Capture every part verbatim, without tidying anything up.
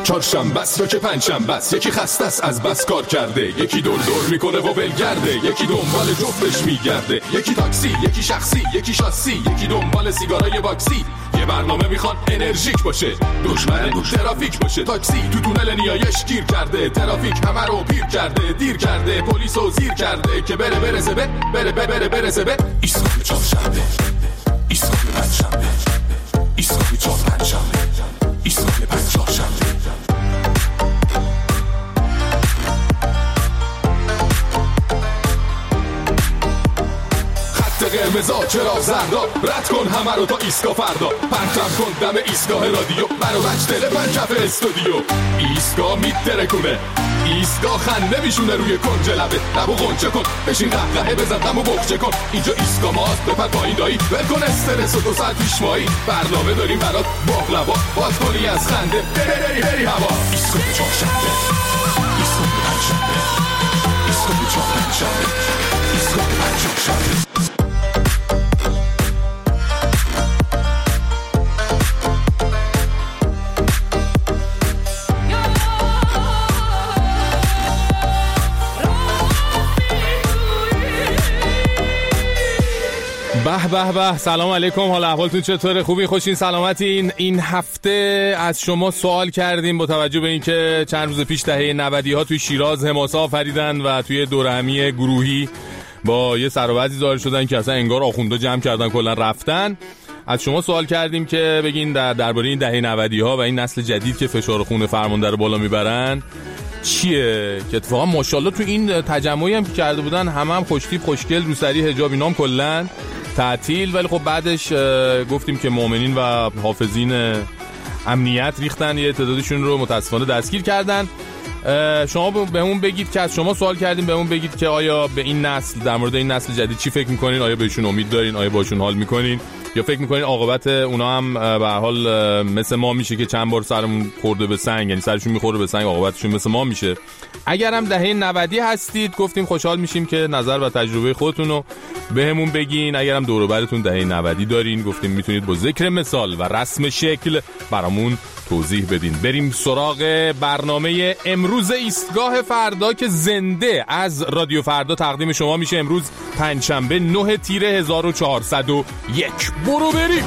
چهارشنبه است یا که پنجشنبه است، یکی خسته است از بس کار کرده، یکی دور دور میکنه و ولگرده، یکی دنبال جفتش میگرده، یکی تاکسی، یکی شخصی، یکی شاسی، یکی دنبال سیگارای باکسی. یه برنامه میخوان انرژیک باشه، دشمن ترافیک باشه. تاکسی تو تونل نیایش گیر کرده، ترافیک همه رو پیر کرده، دیر کرده، پلیسو زیر کرده که بره برسه به بره بره بره برسه به ایستگاه چهارشنبه، ایستگاه پنجشنبه، ایستگاه چهار پنجشنبه، ایستگاه پنج چهارشنبه. قرمزا چراغ زردا، رد کن همه رو تا ایستگاه فردا، پرچم کن دم ایستگاه رادیو، برو بچ دل پنجف استودیو. ایستگاه میترکونه، ایستگاه خنده میشونه روی کنج لبه، لبو غنچه کن، بشین قهقهه بزن غمو بخچه کن. اینجا ایستگاه ماست، بپر پایین دایی، ول کن استرس و دو ساعت پیش مایی. برنامه داریم برات باقلوا، باز کنی از خنده بری بری بری هوا. ایستگاه چهارشنبه، ایستگاه پنجشنبه، ایستگاه چهار پنجشنبه، ایستگاه پنج چهارشنبه. به به به، سلام علیکم، حال احوالتون چطوره؟ خوبی؟ خوشین؟ سلامتین؟ این هفته از شما سوال کردیم با توجه به اینکه چند روز پیش دهه نودی ها توی شیراز حماسه آفریدن و توی دوره همی گروهی با یه سر و وضعی ظاهر شدن که اصلا انگار آخوندا جمع کردن کلا رفتن. از شما سوال کردیم که بگین در درباره این دهه نودی ها و این نسل جدید که فشار خون فرمانده رو بالا میبرن چیه، که اتفاقا ماشاءالله تو این تجمعی هم که کرده بودن همه هم خوشتیپ خوشگل، روسری حجاب اینام کلا تعطیل، ولی خب بعدش گفتیم که مؤمنین و حافظین امنیت ریختن یه تعدادشون رو متاسفانه دستگیر کردن. شما بهمون بگید که از شما سوال کردیم بهمون بگید که آیا به این نسل، در مورد این نسل جدید چی فکر میکنین؟ آیا بهشون امید دارین؟ آیا باشون حال میکنین؟ یا فکر میکنین عاقبت اونا هم به هر حال مثل ما میشه که چند بار سرمون خورده به سنگ، یعنی سرشون میخوره به سنگ، عاقبتشون مثل ما میشه؟ اگر هم دهه نودی هستید گفتیم خوشحال میشیم که نظر و تجربه خودتون رو بهمون بگین. اگر هم دور و برتون دهه نودی دارین گفتیم میتونید با ذکر مثال و رسم شکل برامون توضیح بدین. بریم سراغ برنامه امروز ایستگاه فردا که زنده از رادیو فردا تقدیم شما میشه. امروز پنجشنبه نه تیر هزار و چهارصد و یک. برو بریم.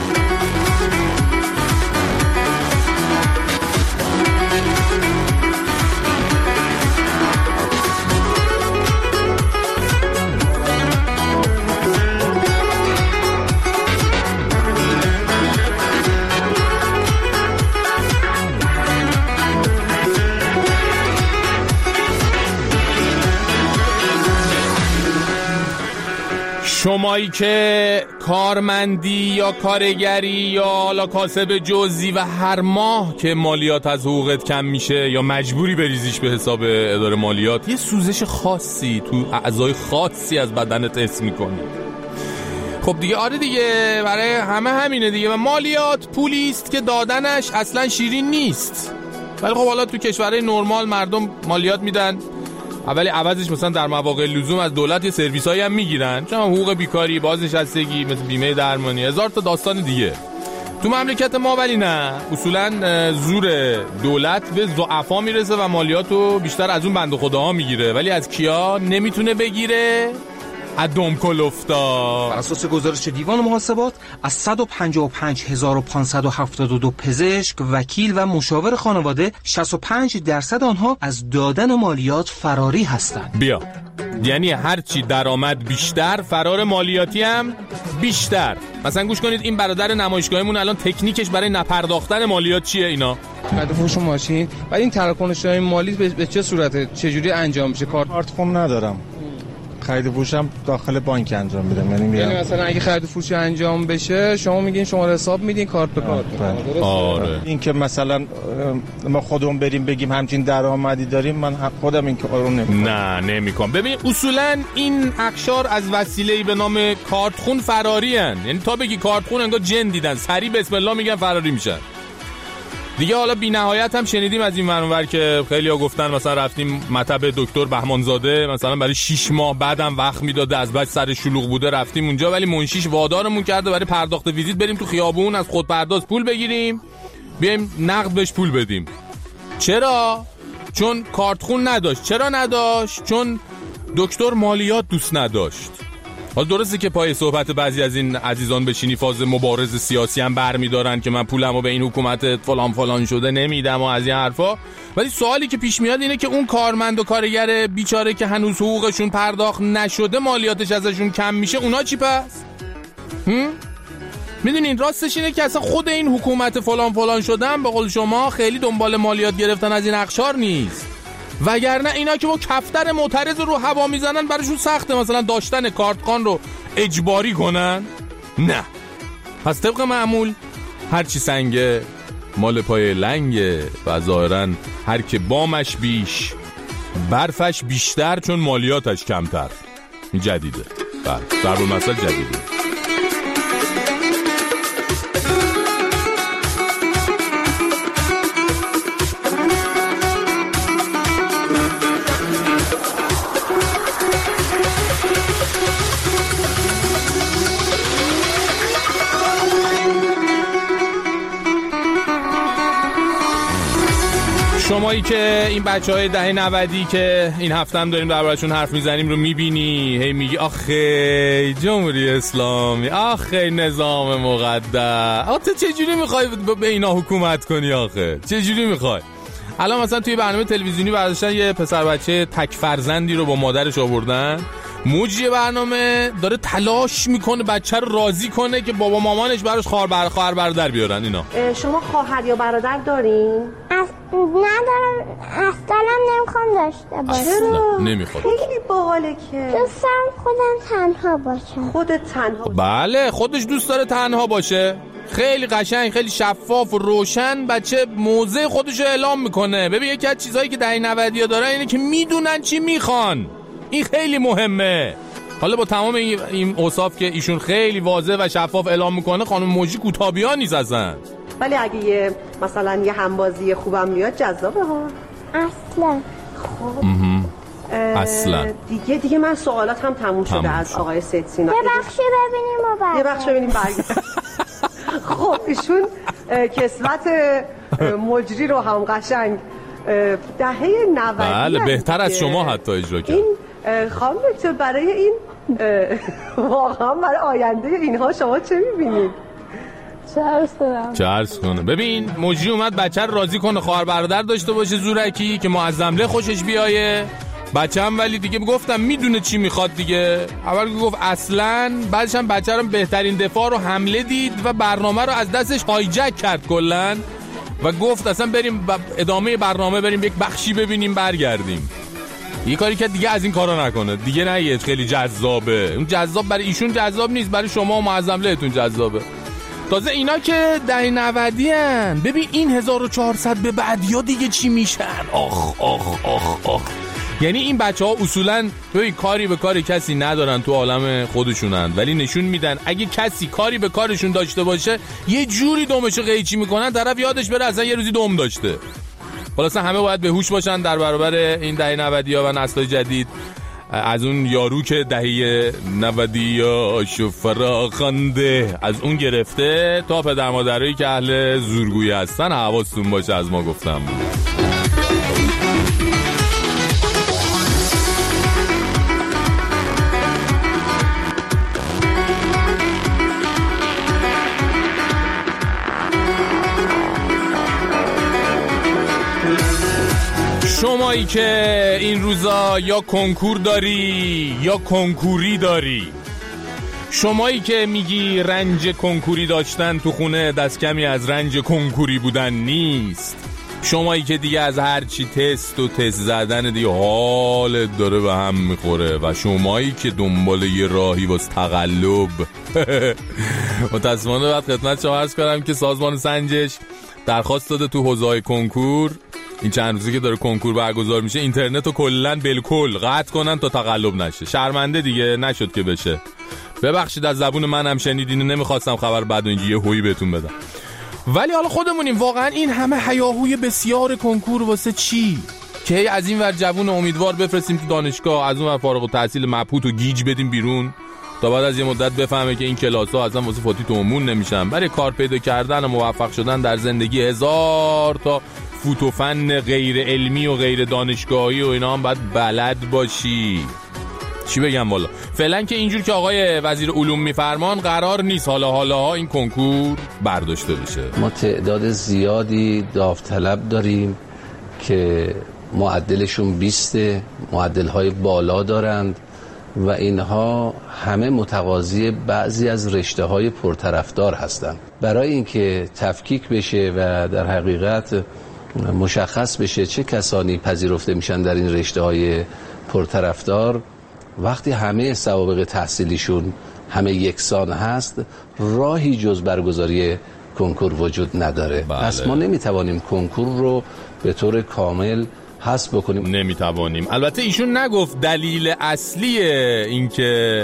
شمایی که کارمندی یا کارگری یا حالا کاسب جزئی و هر ماه که مالیات از حقوقت کم میشه یا مجبوری بریزیش به حساب اداره مالیات، یه سوزش خاصی تو اعضای خاصی از بدنت حس میکنی. خب دیگه آره دیگه، برای همه همینه دیگه. و مالیات پولیست که دادنش اصلا شیرین نیست، ولی خب حالا تو کشورهای نرمال مردم مالیات میدن، اولی عوضش مثلا در مواقع لزوم از دولت یه سرویسایی هم میگیرن، چون حقوق بیکاری، بازنشستگی، مثل بیمه درمانی، هزار تا داستان دیگه. تو مملکت ما ولی نه، اصولا زور دولت به ضعفا میرسه و مالیاتو بیشتر از اون بنده خداها میگیره، ولی از کیا نمیتونه بگیره؟ ادم کلفتا. بر اساس گزارش دیوان محاسبات از صد و پنجاه و پنج هزار و پانصد و هفتاد و دو پزشک، وکیل و مشاور خانواده، شصت و پنج درصد آنها از دادن مالیات فراری هستند. بیا، یعنی هرچی درآمد بیشتر فرار مالیاتی هم بیشتر. مثلا گوش کنید این برادر نمایشگاهمون الان تکنیکش برای نپرداختن مالیات چیه؟ اینا خرید فروش ماشین. بعد این تراکنش‌های مالی به چه صورته، چه جوری انجام میشه؟ کارت خون ندارم، خرید فروشم داخل بانک انجام میدم. یعنی یعنی مثلا اگه خرید فروش انجام بشه شما میگین شما حساب میدین کارت به کارت. آره. این که مثلا ما خودمون بریم بگیم همچین درآمدی داریم، من خودم این کارو نمیکنم. نه نمیکنم. ببین اصولا این اقشار از وسیله‌ای به نام کارت خون فراری ان، یعنی تا بگی کارت خون انگار جن دیدن، سریع بسم الله میگن فراری میشن دیگه. حالا بی نهایت هم شنیدیم از این منور که خیلی‌ها گفتن مثلا رفتیم مطب دکتر بهمانزاده، مثلا برای شش ماه بعدم وقت میداده، از بس سر شلوغ بوده رفتیم اونجا، ولی منشیش وادارمون کرده برای پرداخت ویزیت بریم تو خیابون از خودپرداز پول بگیریم بیایم نقد بهش پول بدیم. چرا؟ چون کارتخون نداشت. چرا نداشت؟ چون دکتر مالیات دوست نداشت. حالا درسته که پای صحبت بعضی از این عزیزان بشینی فاز مبارز سیاسی هم برمیدارن که من پولمو به این حکومت فلان فلان شده نمیدم و از این حرفا، ولی سوالی که پیش میاد اینه که اون کارمند و کارگر بیچاره که هنوز حقوقشون پرداخت نشده مالیاتش ازشون کم میشه، اونا چی پس؟ هم؟ میدونین راستش اینه که اصلا خود این حکومت فلان فلان شدن به قول شما خیلی دنبال مالیات گرفتن از این اقشار نیست، وگرنه اینا که با کفتر معترض رو هوا میزنن براشون سخته مثلا داشتن کارتخوان رو اجباری کنن. نه، پس طبق معمول هرچی سنگه مال پای لنگه و ظاهرا هر که بامش بیش برفش بیشتر چون مالیاتش کمتر. این جدیده، بله ضرب المثل جدیده. شمایی که این بچهای دهه نودی که این هفته هم داریم دربارشون حرف میزنیم رو میبینی هی میگی آخه جمهوری اسلامی، آخه نظام مقدس، آخه تو چجوری میخوای به اینا حکومت کنی؟ آخه چجوری میخوای؟ الان مثلا توی برنامه تلویزیونی برداشتن یه پسر بچه تک فرزندی رو با مادرش آوردن، موجی برنامه داره تلاش میکنه بچه رو راضی کنه که بابا مامانش براش خواهر بر خواهر برادر بیارن. اینا شما خواهر یا برادر دارین؟ از... ندارم، اصلا نمیخوام داشته باشم. چرا؟ نمیخوام. خیلی باحاله که دوستم خودم تنها باشم. خودت تنها باشم. بله خودش دوست داره تنها باشه. خیلی قشنگ، خیلی شفاف و روشن بچه موضع خودشو اعلام میکنه. ببین یکی از چیزهایی که دهه نودی ها دارن اینه که میدونن چی میخوان. این خیلی مهمه. حالا با تمام این اوصاف که ایشون خیلی واضح و شفاف اعلام میکنه، خانم موجی کوتابیان نیست اصلا. ولی اگه یه مثلا یه همبازی خوبم میاد جذابه ها. اصلا خب اصلا دیگه دیگه من سوالات هم تموم شده تموم از شد. آقای سید سینا. یه بخشی ببینیم و بعد یه بخش ببینیم برگردیم. خب ایشون کسوت مجری رو هم قشنگ دهه نودی بله بهتر از شما حتی اجرا کرد. این خانم دکتر برای این واقعا برای آینده اینها شما چه میبینید؟ چه عرض کنم؟ چه عرض کنه؟ ببین مجری اومد بچه رو راضی کنه خواهر برادر داشته باشه زورکی که معظمله خوشش بیایه. بچه هم ولی دیگه گفتم میدونه چی میخواد دیگه. اول گفت اصلا، بعدش هم بچه رو بهترین دفاع رو حمله دید و برنامه رو از دستش هایجک کرد کلن و گفت اصلا بریم ادامه برنامه بریم یک بخشی ببینیم برگردیم. یه کاری که دیگه از این کارا نکنه دیگه. نه خیلی جذابه، اون جذاب برای ایشون جذاب نیست، برای شما و معظملهتون جذابه. تازه اینا که دهه نودی ان، ببین این هزار و چهارصد به بعدیا دیگه چی میشن؟ آخ آخ آخ آخ. یعنی این بچه ها اصولا ببین کاری به کاری کسی ندارن تو عالم خودشونن، ولی نشون میدن اگه کسی کاری به کارشون داشته باشه یه جوری دومشو قیچی میکنن طرف یادش بره اصلا یه روزی دوم داشته. خلاصا همه باید به هوش باشن در برابر این دهه نودی ها و نسل جدید. از اون یارو که دهه نودی ها شو فراخنده از اون گرفته تا پدر مادرایی که اهل زورگویی هستن حواستون باشه از ما گفتم. شمایی که این روزا یا کنکور داری یا کنکوری داری، شمایی که میگی رنج کنکوری داشتن تو خونه دست کمی از رنج کنکوری بودن نیست، شمایی که دیگه از هرچی تست و تست زدن دیگه حالت داره به هم میخوره و شمایی که دنبال یه راهی واس تقلب. متاسفانه باید خدمت شما عرض کنم که سازمان سنجش درخواست داده تو حوزه‌های کنکور این چند روزی که داره کنکور برگزار میشه اینترنت رو کلن بالکل قطع کنن تا تقلب نشه. شرمنده دیگه نشد که بشه. ببخشید از زبون منم شنیدین، نمیخواستم خبر بد و اینجوری هویی بهتون بدم. ولی حالا خودمونیم واقعا این همه هیاهوی بسیار کنکور واسه چی؟ که از این ور جوون امیدوار بفرستیم تو دانشگاه، از اون ور فارغ التحصیل مبهوت و گیج بدیم بیرون تا بعد از یه مدت بفهمه که این کلاس‌ها اصلا واسه فاتی تومون نمیشن. برای کار پیدا کردن و موفق شدن در زندگی هزار تا فوت و فن غیر علمی و غیر دانشگاهی و اینا هم باید بلد باشی. چی بگم والا، فعلا که اینجور که آقای وزیر علوم میفرمان قرار نیست حالا حالا ها این کنکور برداشته بشه. ما تعداد زیادی داوطلب داریم که معدلشون بیسته، معدل‌های بالا دارند و اینها همه متقاضی بعضی از رشته‌های پرطرفدار هستند. برای اینکه تفکیک بشه و در حقیقت مشخص بشه چه کسانی پذیرفته میشن در این رشته‌های پرطرفدار، وقتی همه سوابق تحصیلیشون همه یکسان هست، راهی جز برگزاری کنکور وجود نداره. بله. پس ما نمیتوانیم کنکور رو به طور کامل حذف بکنیم. نمیتوانیم. البته ایشون نگفت دلیل اصلی این که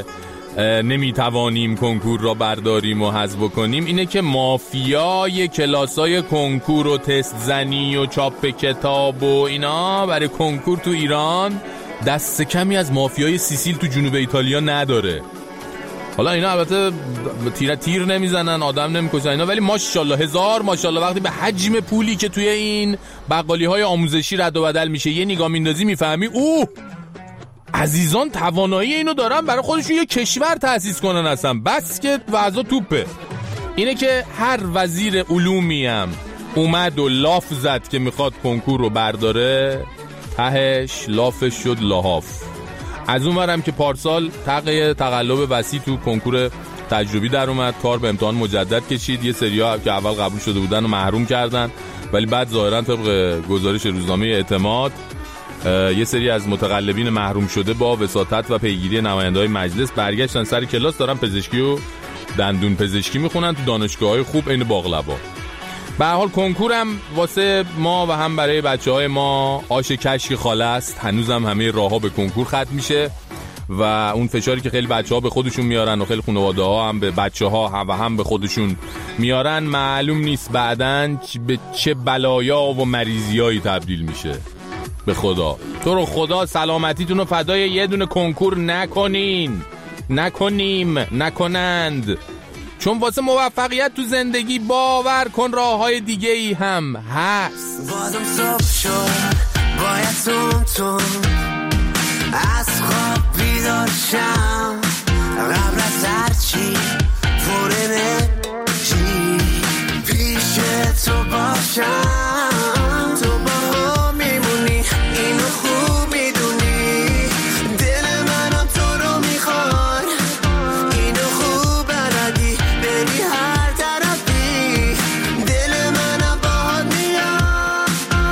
نمیتوانیم کنکور را برداریم و حذف بکنیم اینه که مافیای کلاسای کنکور و تست زنی و چاپ کتاب و اینا برای کنکور تو ایران دست کمی از مافیای سیسیل تو جنوب ایتالیا نداره. حالا اینا البته تیر تیر نمیزنن، آدم نمیکشن اینا، ولی ماشاءالله هزار ماشاءالله وقتی به حجم پولی که توی این بقالی های آموزشی رد و بدل میشه یه نگاه میندازی میفهمی اوه عزیزان توانایی اینو دارن برای خودشون یه کشور تأسیس کنن اصلا، بس که وضع توپه. اینه که هر وزیر علومی هم اومد و لاف زد که میخواد کنکور رو برداره، تهش لافش شد لحاف. از اون ورم که پارسال تقیه تقلب وسیع تو کنکور تجربی در اومد، کار به امتحان مجدد کشید، یه سری‌ها که اول قبول شده بودن رو محروم کردن، ولی بعد ظاهرا طبق گزارش روزنامه اعتماد یه سری از متقلبین محروم شده با وساطت و پیگیری نماینده‌های مجلس برگشتن سر کلاس، دارن پزشکی و دندون پزشکی میخونن تو دانشگاه‌های خوب عین باقلوا. به هر حال کنکورم واسه ما و هم برای بچه‌های ما آش کشک خاله است. هنوزم همه راه‌ها به کنکور ختم میشه و اون فشاری که خیلی بچه‌ها به خودشون میارن و خیلی خانواده‌ها هم به بچه‌ها و هم به خودشون میارن، معلوم نیست بعداً به چه بلایا و مریضیایی تبدیل میشه. به خدا تو رو خدا سلامتیتون رو فدای یه دونه کنکور نکنین، نکنیم، نکنند، چون واسه موفقیت تو زندگی باور کن راه های دیگه ای هم هست. بازم صبح شد باید تون تون از خواب بیدار شم، قبل از هرچی پر انرژی پیش تو باشم. تو با هم میمونی اینو خوب میدونی، دل منم تو رو میخواد، اینو خوب بلدی بری هر طرفی، دل منم باهات میاد.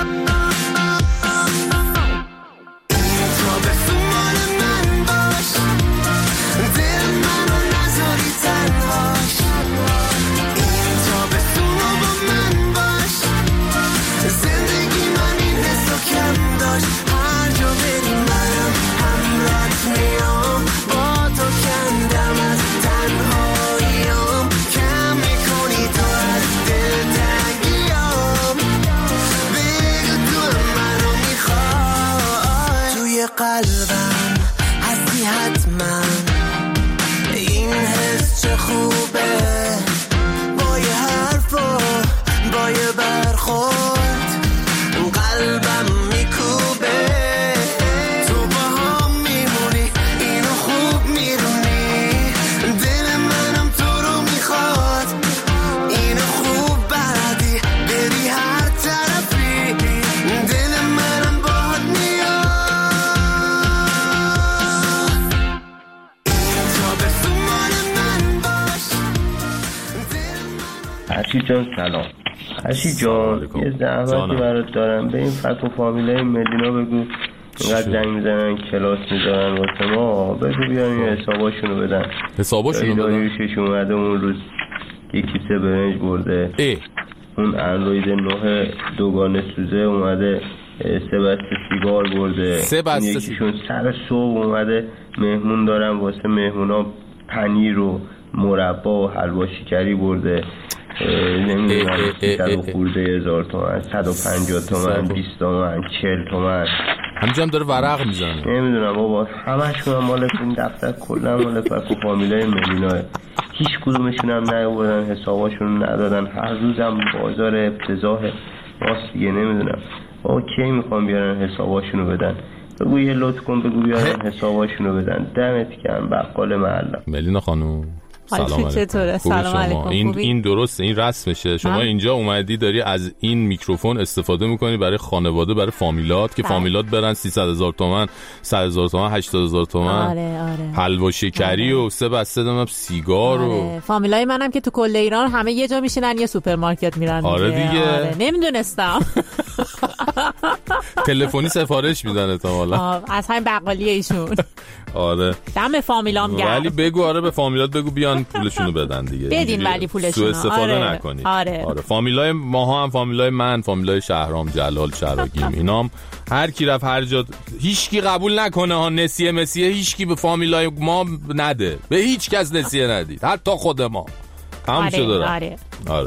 این تو به سوال من باش، دل منو نذاری تنهاش، این تو به سوال من باش، زندگی من این حسو کم داشت، هر جا بری منم همراهت میام، با تو کندم از تنهاییام، کم میکنی تو از دل تنگیام، بگو تو منو میخوای، توی قلبم هستی حتما، این حس چه خوبه، با یه حرف و با یه برخورد قلبم میکوبه، تو با هم میمونی اینو خوب میدونی، دل منم تو رو میخواد، اینو خوب بلدی بری هر طرفی، دل منم باهات میاد. این تو به سوال من باش، هرچی جان سلام. هرچی جان یه زحمتی برات دارم، به این فک و فامیلای مدینا بگو اینقدر زنگ میزنن کلاس میذارن واسه ما، بگو بیان این حساباشونو بدن. حساباشونو بدن؟ داریوشش اومده اون روز یه کیسه برنج برده، ای. اون اندروید نه دوگانه سوزه اومده سه بسته سیگار برده، سه بسته یکیشون سر صبح اومده مهمون دارن واسه مهمونا پنیر و مربا و حلوا شکری برده، نمیدونم صد و خورده هزار تومن، صد و پنجاه تومن، بیست تومن، چهل تومن، همینجا هم داره ورق میزنه. نمیدونم بابا همشون هم مال این دفتر کلا مال فک و فامیلای مدیناه، هیچ کدومشون هم نیاوردن حساباشون ندادن، هر روزم بازار افتضاح راست دیگه نمیدونم آقا کی میخوام بیارن حساباشونو بدن. بگو یه لطف کن بگو بیارن حساباشونو بدن. دمت گرم بقال محله. ملینا خانم سلام علیکم. سلام علیکم. این این درسته، این رسمشه. شما اینجا اومدی داری از این میکروفون استفاده میکنی برای خانواده، برای فامیلات که بله. فامیلات برن سیصد هزار تومان، صد هزار تومان، هشتاد هزار تومان. آره آره. حلوا شکری آره. و سه بسته دم سیگار آره. و فامیلای منم که تو کل ایران همه یه جا میشینن یه سوپرمارکت میرن. آره دیگه. آره. نمیدونستم. تلفنی سفارش میدن احتمالاً. از همین بقالی ایشون. آره. دم فامیلام گرم. ولی بگو آره به فامیلات بگو بیان پولشونو بدن دیگه. بدین ولی پولشونو. سوء استفاده آره. نکنید. آره. آره. فامیلای ماها هم فامیلای من، فامیلای شهرام، جلال، شراگیم اینام هر کی رفت هر جا هیچ کی قبول نکنه ها نسیه مسیه هیچ کی به فامیلای ما نده. به هیچ کس نسیه ندید. حتی خود ما. تمام آره. شده. آره. آره.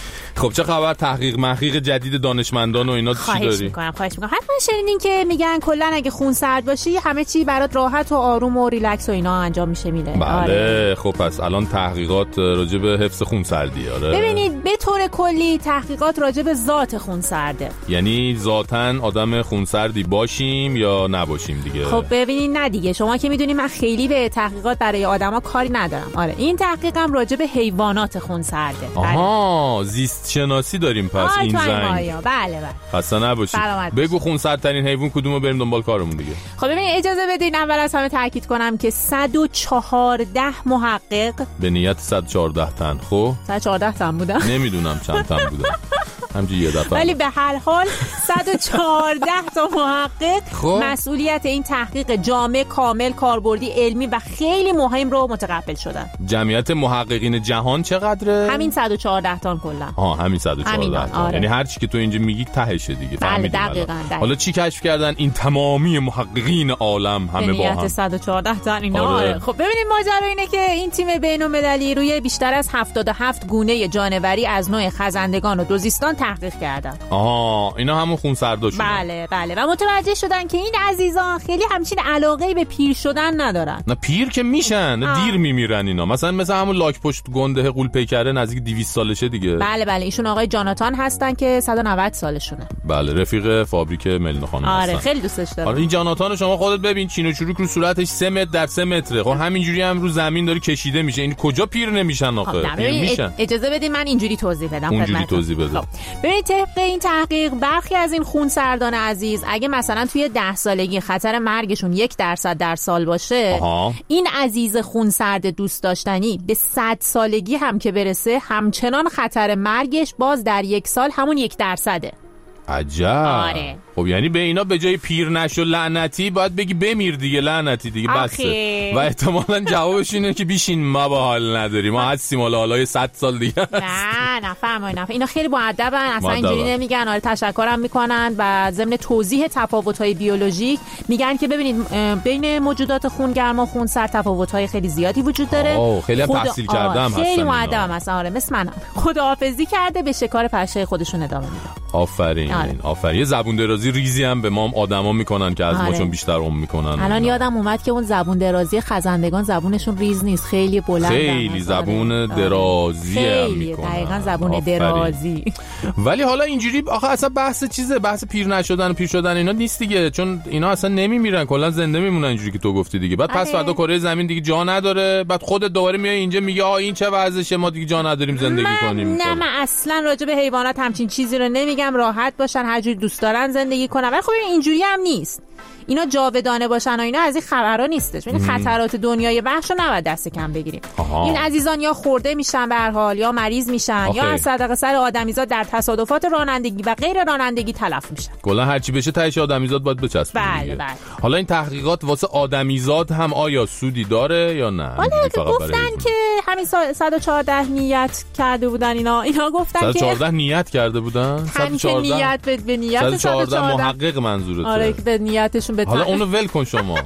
خب چه خبر؟ تحقیق محقیق جدید دانشمندان و اینا چی داری؟ خواهش میکنم خواهش میکنم. حتما شنیدین که میگن کلا اگه خون سرد باشی همه چی برات راحت و آروم و ریلکس و اینا انجام میشه میره. بله. آره. خب پس الان تحقیقات راجع به حفظ خون سردی. آره. ببینید به طور کلی تحقیقات راجع به ذات خون سرده. یعنی ذاتاً آدم خون سردی باشیم یا نباشیم دیگه. خب ببینید نه دیگه، شما که میدونید من خیلی به تحقیقات برای آدما کاری ندارم. آره این تحقیقم راجع به حیوانات خون سرده. آها زیست شناسی داریم پس این زنگ. بله بله. خسته نباشید. بگو خونسردترین حیوان کدومو بریم دنبال کارمون دیگه. خب ببینید اجازه بدین اول از همه تاکید کنم که صد و چهارده محقق به نیت صد و چهارده تن. خب صد و چهارده تن بودن. نمیدونم چند تن بودن. همینجوری یه دفعه. ولی به هر حال صد و چهارده تا محقق خب. مسئولیت این تحقیق جامع، کامل، کاربردی، علمی و خیلی مهم رو متقبل شدن. جمعیت محققین جهان چقدره؟ همین صد و چهارده تا کلا. آها همین صد و چهارده تا. آره. یعنی هر چی که تو اینجا میگی تهشه دیگه. بله دقیقاً. حالا چی کشف کردن این تمامی محققین عالم همه با هم؟ صد و چهارده تا اینا. آره. خب ببینید ماجرا اینه که این تیم بین‌المللی روی بیشتر از هفتاد و هفت گونه جانوری از نوع خزندگان و دوزیستان تحقیق کردن. آها اینا همون خونسرداشون. بله بله و متوجه شدن که این عزیزان خیلی همچین علاقه‌ای به پیر شدن ندارن. نه پیر که میشن، آه. دیر میمیرن اینا. مثلا مثلا همون لاک پشت گنده قول پیکره نزدیک دویست سالشه دیگه. بله بله ایشون آقای جاناتان هستن که صد و نود سالشونه. بله رفیق فابریک ملینا خانم هستن. آره خیلی دوستش دارم. آره این جاناتان شما خودت ببین چین و چروک رو صورتش سه متر در سه متره. خب همینجوری هم رو زمین داره کشیده میشه. این کجا پیر نمیشن آخه؟ پیر میشن. اجازه بدید من اینجوری توضیح بدم. اونجوری توضیح بده. خب ببینید طبق این تحقیق برخی از این خونسردان عزیز اگه مثلا توی ده سالگی خطر مرگشون یک درصد در سال باشه، آها. این عزیز خونسرد دوست داشتنی به صد سالگی هم که برسه همچنان خطر مرگش باز در یک سال همون یک درصده. عجب. آره. خب یعنی به اینا به جای پیر نشو لعنتی باید بگی بمیر دیگه لعنتی دیگه بسه. و احتمالاً جوابش اینه که بیشین ما با حال نداریم ما هستیم حالا حالای صد سال دیگه. نه نه فرمایید نه اینا خیلی مؤدبن اصلا اینجوری نمیگن. آره تشکرم میکنن و ضمن توضیح تفاوت‌های بیولوژیک میگن که ببینید بین موجودات خونگرم و خونسرد تفاوت‌های خیلی زیادی وجود داره. اوه خیلی خود... تحصیل کردم هستن. خیلی مؤدبم مثلا آره مثل منم. خداحافظی کرده به شکار پشه خودشون ادامه میدن. آفرین. آره. آفرین. زبون درازی ریزی هم به ما آدما میکنن که از آره. ما چون بیشتر عمر میکنن. الان یادم اومد که اون زبون درازی خزندگان زبونشون ریز نیست، خیلی بلند. خیلی زبون آره. درازی آره. هم میکنن. دقیقاً زبون آفرین. درازی. ولی حالا اینجوری آخه اصلا بحث چیزه، بحث پیر نشدن و پیر شدن اینا نیست دیگه، چون اینا اصلا نمیمیرن، کلا زنده میمونن اینجوری که تو گفتی دیگه. بعد آره. پس فردا کره زمین دیگه جا نداره، بعد خودت دوباره میای اینجا میگه آ این چه وضعشه ما دیگه جا نداریم زندگی من کنیم. نه من اصلا راجع به حیوانات همچین چیزی رو نمیگم، راحت باشن هر جوری دوست دارن زندگی کنن. ولی خب اینجوری هم نیست، اینا جاودانه باشن و اینا از این خبرها نیستش. یعنی خطرات دنیای وحش رو نباید دست کم بگیریم. آها. این عزیزان یا خورده میشن به هر حال یا مریض میشن آخه. یا از صدقه سر آدمیزاد در تصادفات رانندگی و غیر رانندگی تلف میشن. کلا هر چی بشه تهش آدمیزاد باید بچسبه. بله بله. حالا این تحقیقات واسه آدمیزاد هم آیا سودی داره یا نه؟ حالا که گفتن که همین صد و چهارده نیت کرده بودن اینا اینا گفتن که صد و چهارده نیت کرده بودن. صد و چهارده نیت به, به نیت صد و چهارده محقق منظورته. آره که به نیتشون حالا اونو ول کن شما.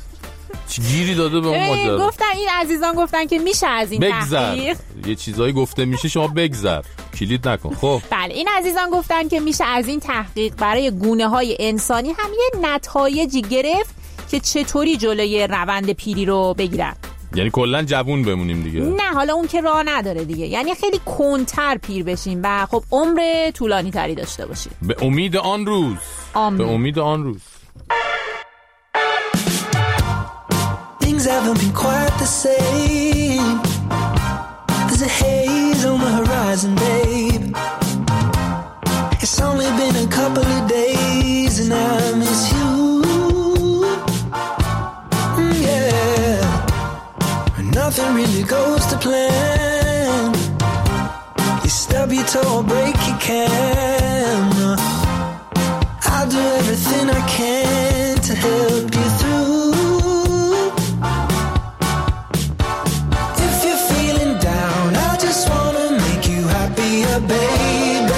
چی گیری داده به اون ماجرا؟ گفتن این عزیزان گفتن که میشه از این تحقیق یه چیزایی گفته میشه شما بگذر کلید نکن. خب بله این عزیزان گفتن که میشه از این تحقیق برای گونه‌های انسانی هم یه نتایجی گرفت که چطوری جلوی روند پیری رو بگیرن. یعنی کلا جوون بمونیم دیگه؟ نه حالا اون که راه نداره دیگه، یعنی خیلی کنتر پیر بشیم و خب عمر طولانی تری داشته باشیم به امید آن روز. آمین. به امید آن روز. Things haven't been quite the same. There's a haze on the horizon, babe. It's only been a couple of days and I miss you. Mm, yeah. Nothing really goes to plan. You stub your toe or break your can. I'll do everything I can to help you through. If you're feeling down, I just wanna make you happier, baby.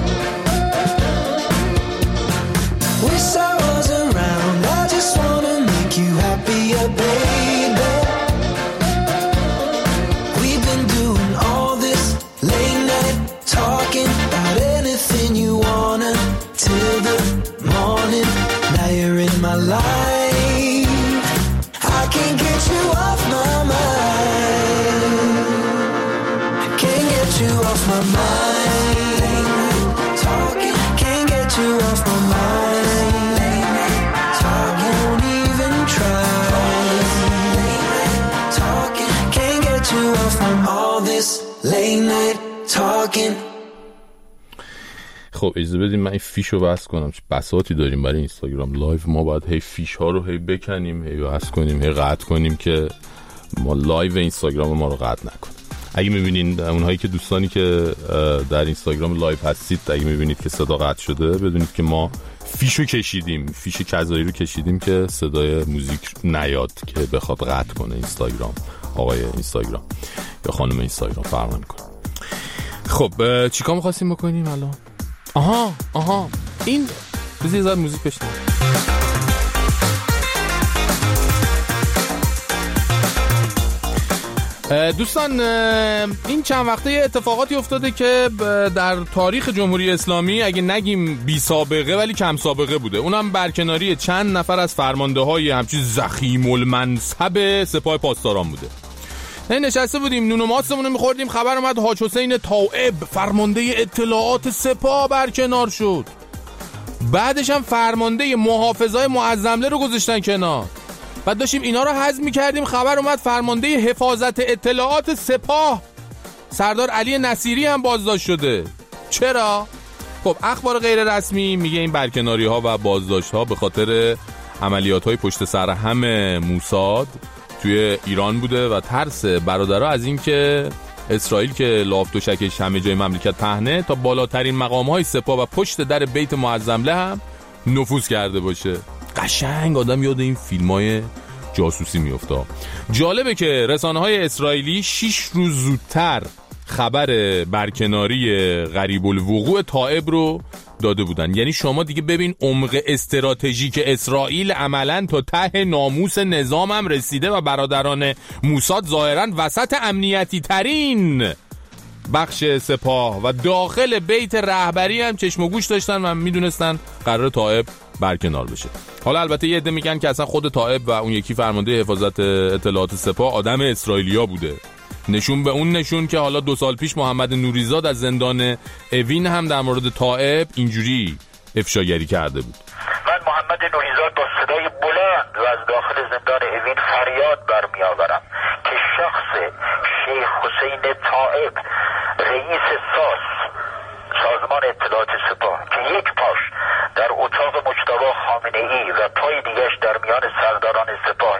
Wish I was around, I just wanna make you happier, baby. We've been doing all this late night talking about anything you wanna till the morning. Now you're in my life, I can't get you off my mind. Can't get you off my mind. Talking, can't get you off my mind. Talking, won't even try. Talking, can't get you off from all this late night talking. خب اجازه بدیم من این فیشو بس کنم، چه بساطی داریم برای اینستاگرام لایو. ما باید هی فیش ها رو هی بکنیم، هی بس کنیم، هی قطع کنیم که ما لایو اینستاگرام ما رو قطع نکنیم. اگه میبینین اونهایی که دوستانی که در اینستاگرام لایو هستید، اگه میبینید که صدا قطع شده، بدونید که ما فیشو کشیدیم، فیش کذایی رو کشیدیم که صدای موزیک نیاد که بخواد قطع کنه اینستاگرام، آقای اینستاگرام یا خانم اینستاگرام فرق نمی‌کنه. خب چیکار می‌خواستیم بکنیم الان؟ آها آها این بذار یه موزیک بشنویم. دوستان این چند وقته اتفاقاتی افتاده که در تاریخ جمهوری اسلامی اگه نگیم بی سابقه ولی کم سابقه بوده. اونم برکناری چند نفر از فرمانده‌های همچین ضخیم المنصب سپاه پاسداران بوده. نه نشسته بودیم نون و ماستمون رو می‌خوردیم، خبر اومد حاج حسین طائب فرمانده اطلاعات سپاه برکنار شد. بعدش هم فرمانده محافظای معظمله رو گذاشتن کنار. بعد داشتیم اینا رو هضم می‌کردیم، خبر اومد فرمانده حفاظت اطلاعات سپاه سردار علی نصیری هم بازداشت شده. چرا؟ خب اخبار غیر رسمی میگه این برکناری‌ها و بازداشت‌ها به خاطر عملیات‌های پشت سر هم موساد توی ایران بوده و ترس برادرها از این که اسرائیل که لاف دوشکش همه جای مملکت پهنه تا بالاترین مقام‌های سپاه و پشت در بیت معظمله هم نفوذ کرده باشه. قشنگ آدم یاد این فیلم‌های جاسوسی میفته. جالبه که رسانه‌های اسرائیلی شش روز زودتر خبر برکناری غریب الوقوع طائب رو داده بودن. یعنی شما دیگه ببین عمق استراتژیک اسرائیل عملاً تا ته ناموس نظام هم رسیده و برادران موساد ظاهراً وسط امنیتی ترین بخش سپاه و داخل بیت رهبری هم چشم و گوش داشتن و میدونستن قرار طائب برکنار بشه. حالا البته یه عده میگن که اصلا خود طائب و اون یکی فرمانده حفاظت اطلاعات سپاه آدم اسرائیلیا بوده. نشون به اون نشون که حالا دو سال پیش محمد نوریزاد از زندان اوین هم در مورد طائب اینجوری افشاگری کرده بود. من محمد نوریزاد با صدای بلند و از داخل زندان اوین فریاد برمی آورم که شخص شیخ حسین طائب رئیس ساس سازمان اطلاعات سپاه که یک پاش در اتاق مجتبی خامنه ای و پای دیگش در میان سرداران سپاه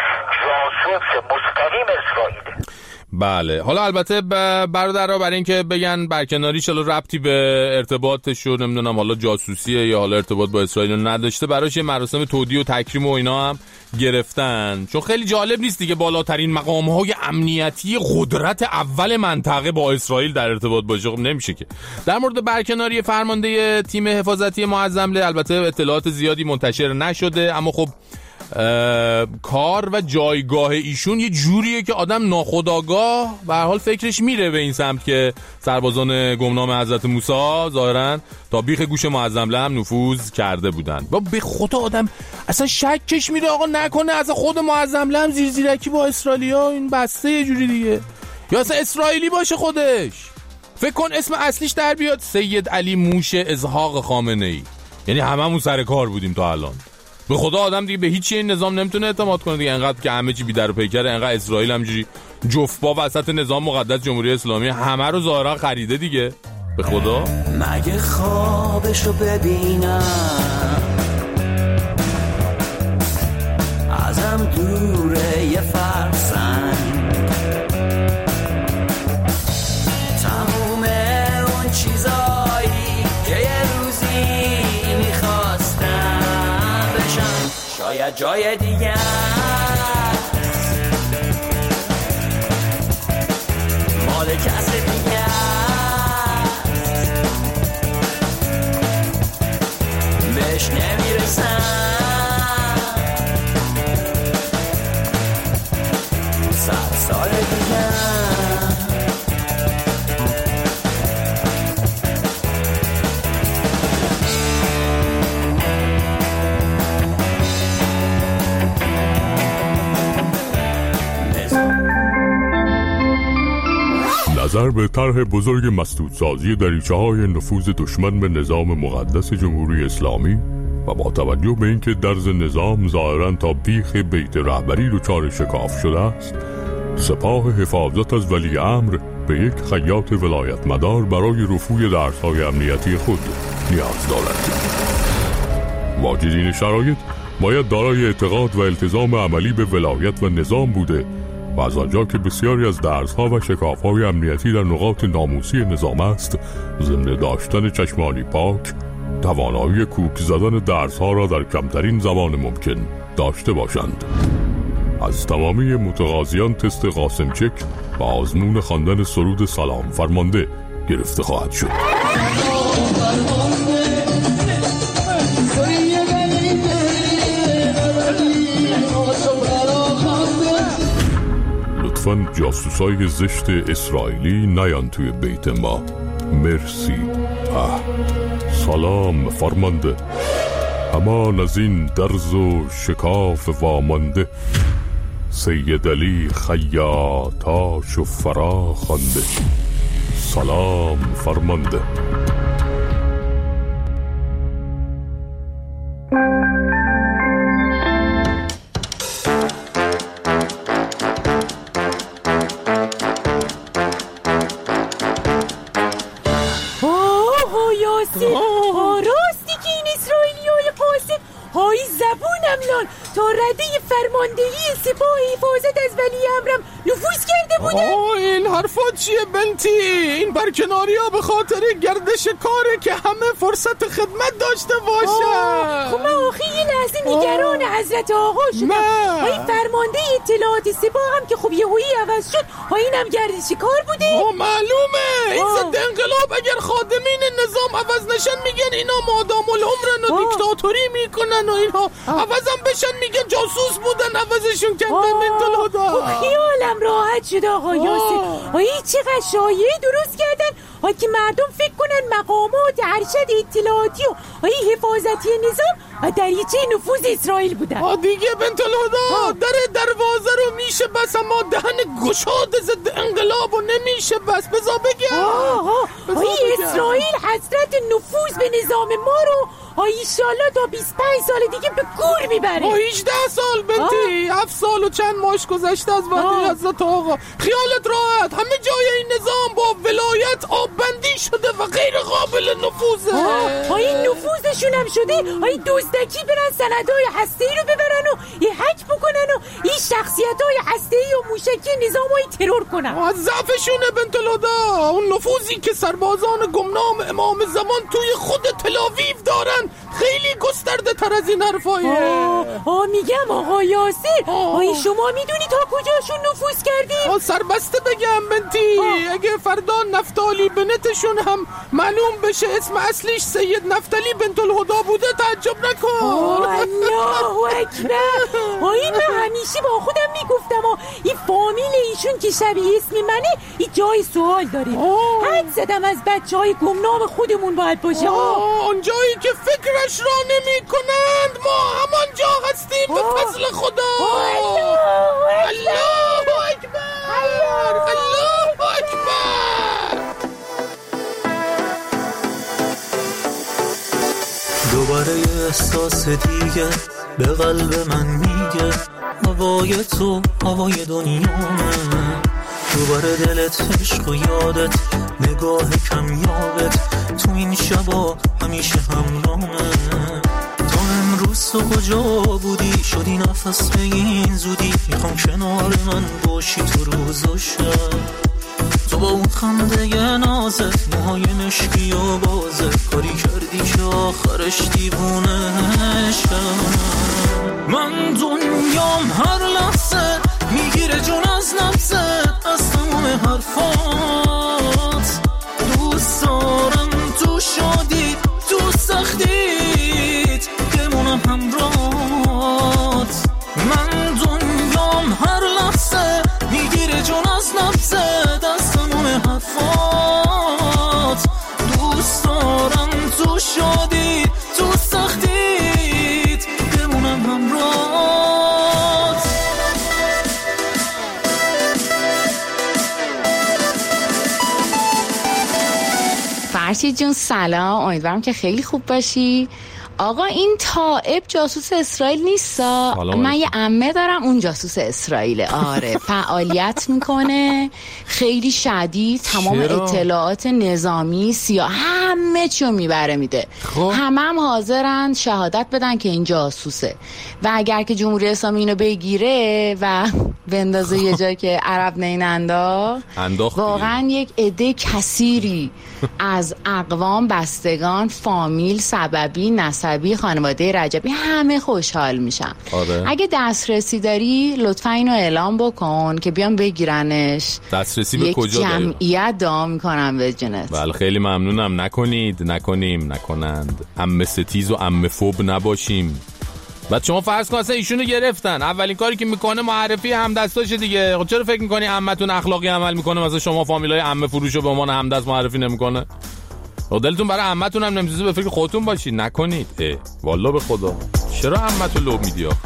جاسوس مستقیم اسرائیل. بله حالا البته برادرها برای اینکه بگن برکناریش حالا ربطی به ارتباطش رو نمیدونم حالا جاسوسیه یا حالا ارتباط با اسرائیل نداشته، براش یه مراسم تودیع و تکریم و اینا هم گرفتن، چون خیلی جالب نیست دیگه بالاترین مقام‌های امنیتی قدرت اول منطقه با اسرائیل در ارتباط باشه. خب نمیشه که. در مورد برکناری فرمانده تیم حفاظتی معظمله البته اطلاعات زیادی منتشر نشده، اما خب کار و جایگاه ایشون یه جوریه که آدم ناخودآگاه به هر حال فکرش میره به این سمت که سربازان گمنام حضرت موسی ظاهراً تا بیخ گوش معظم لم نفوذ کرده بودن. با به خدا آدم اصلا شکش میره آقا نکنه از خود معظم لم زیر زیرکی با اسرائیلیا این بسته یه جوری دیگه، یا اصلا اسرائیلی باشه خودش. فکر کن اسم اصلیش در بیاد سید علی موش اسحاق خامنه‌ای، یعنی هممون سر کار بودیم تا الان. به خدا آدم دیگه به هیچ این نظام نمیتونه اعتماد کنه دیگه، انقدر که همه چی بی در و پیکره، انقدر اسرائیل همجوری جفبا وسط نظام مقدس جمهوری اسلامی همه رو ظاهرا خریده دیگه. به خدا مگه خوابشو ببینم ازم دوره یه فرسنگ، تموم اون چیزایی که یه روزی میخواستم بشم شاید جای دیگه مال کس دیگه بهش نمیرسم صد سال دیگه. نظر به طرح بزرگ مسدودسازی دریچه‌های نفوذ دشمن به نظام مقدس جمهوری اسلامی و با توجه به اینکه درز نظام ظاهراً تا بیخ بیت رهبری دچار شکاف شده است، سپاه حفاظت از ولی امر به یک خیاط ولایت مدار برای رفوع درس‌های امنیتی خود نیاز دارد. واجد این شرایط باید دارای اعتقاد و التزام عملی به ولایت و نظام بوده و از آنجا که بسیاری از درس‌ها و شکاف‌های امنیتی در نقاط ناموسی نظام است، ضمن داشتن چشمانی پاک، توانایی کوک زدن درس‌ها را در کمترین زمان ممکن داشته باشند. از تمامی متقاضیان تست قاسم چک و آزمون خواندن سرود سلام فرمانده گرفته خواهد شد. لطفاً جاسوسای زشت اسرائیلی نیان توی بیت ما. مرسی. اه. سلام فرمانده. امان از این درز و شکاف وامانده، سید علی خیاطاش و فرا خوانده. سلام فرمانده. تا رده فرماندهی سپاه حفاظت از ولی امرم نفوذ کرده بوده. آه این حرفات چیه بنتی؟ این برکناری ها به خاطر گردش کاره که همه فرصت خدمت داشته باشن. خب من آخی یه لحظه نگران حضرت آقا شدم. این فرمانده اطلاعات سپاه هم که خب یهویی عوض شد، ها اینم گردش کار بوده. آه معلومه. این ضد انقلاب اگر خادمین نظام عوض نشن میگن اینا مادام العمرن و دیکتاتوری میکنن و اینها عوضم بشن میگن جاسوس بودن عوضشون کردن. بنت الهدی خیالم راحت شد آقا یاسر. های چقدر شایعه درست کردن های که مردم فکر کنن مقامات ارشد اطلاعاتی و های حفاظتی نظام دریچه نفوذ اسرائیل بودن. آ دیگه بنت الهدی در دروازه رو میشه بس اما دهن گشاد ضد انقلاب رو نمیشه بس. بذار بگم های اسرائیل حسرت نفوذ به نظام ما رو های ایشالله تا بیست و پنج سال دیگه به گور میبره. ها هجده سال بنتی، هفت سال و چند ماش گذشته از وعده حضرت آقا. خیالت راحت همه جای این نظام با ولایت آببندی شده و غیر قابل نفوذه. ها این نفوذشون هم شده های دزدکی برن سندهای هسته‌ای رو ببرن و یه حک بکنن و این شخصیت‌های هسته‌ای و موشکی نظامای ترور کنن. از ضعفشونه بنت الهدی. اون نفوذی که سربازان گمنام امام زمان توی خود تل آویو دارن خیلی گسترده تر از این حرفایه. آه میگم آقا یاسر، آی شما میدونی تا کجاشون نفوذ کردیم؟ آه سربسته بگم بنتی، اگه فردا نفتالی بنتشون هم معلوم بشه اسم اصلیش سید نفتالی بنت الهدا بوده تعجب نکن. الله اکبر. آی من همیشه با خودم میگفتم این فامیل ایشون که شبیه اسم منه این جای سوال داره. حد زدم از بچه های گمنام خودمون باید باشه. اون جایی که فکرش را نمی کنند ما همانجا هستیم به فضل خدا. الله اکبر الله اکبر. دوباره یه احساس دیگه به قلب من میگه هوای تو هوای دنیامه. دوباره دلت عشق و یادت نگاه کمیابت تو این شبا همیشه همراهمه. تا امروز تو کجا بودی شدی نفس بگین زودی میخوام کنار من باشی تو روز و شب. تو با اون خنده ی نازت موهای مشکی و بازت کاری کردی که آخرش دیوونه شم. من دنیام هر لحظه میگیره جون از نفست از تمام حرفات. دوست دارم تو شادی تو سختیت بمونم همراهات. من دنیام هر لحظه میگیره جون از نفست از تمام حرفات. دوست دارم تو شادی تو سختیت بمونم همراهات. فرشید جون سلام، امیدوارم که خیلی خوب باشی. آقا این طائب جاسوس اسرائیل نیستا؟ من یه عمه دارم اون جاسوس اسرائیل. آره فعالیت میکنه خیلی شدید، تمام چرا؟ اطلاعات نظامی سیاه همه چیو میبره میده. خب. همه هم حاضرن شهادت بدن که این جاسوسه و اگر که جمهوری اسلامی اینو بگیره و بندازه یه جا که عرب نینندا واقعا یک عده کثیری از اقوام، بستگان، فامیل، سببی، نسبی، خانواده رجبی همه خوشحال میشن. آره. اگه دسترسی داری لطفا اینو اعلام بکن که بیان بگیرنش. دسترسی به کجا داری؟ جمعیت دعا میکنم به جنت. بله خیلی ممنونم. نکنید نکنیم نکنند عمه ستیز و عمه فوب نباشیم. بعد شما فرض کن اصلا ایشونو گرفتن، اولین کاری که میکنه معرفی همدستاشه دیگه. خب چرا فکر میکنی عمتون اخلاقی عمل میکنه مثلا شما فامیلای عمه فروشو به عنوان همدست معرفی نمیکنه؟ دلتون برای عمتون هم نمیسوزه به فکر خودتون باشید. نکنید. اه والله به خدا چرا عمتو لوب میدی آخه؟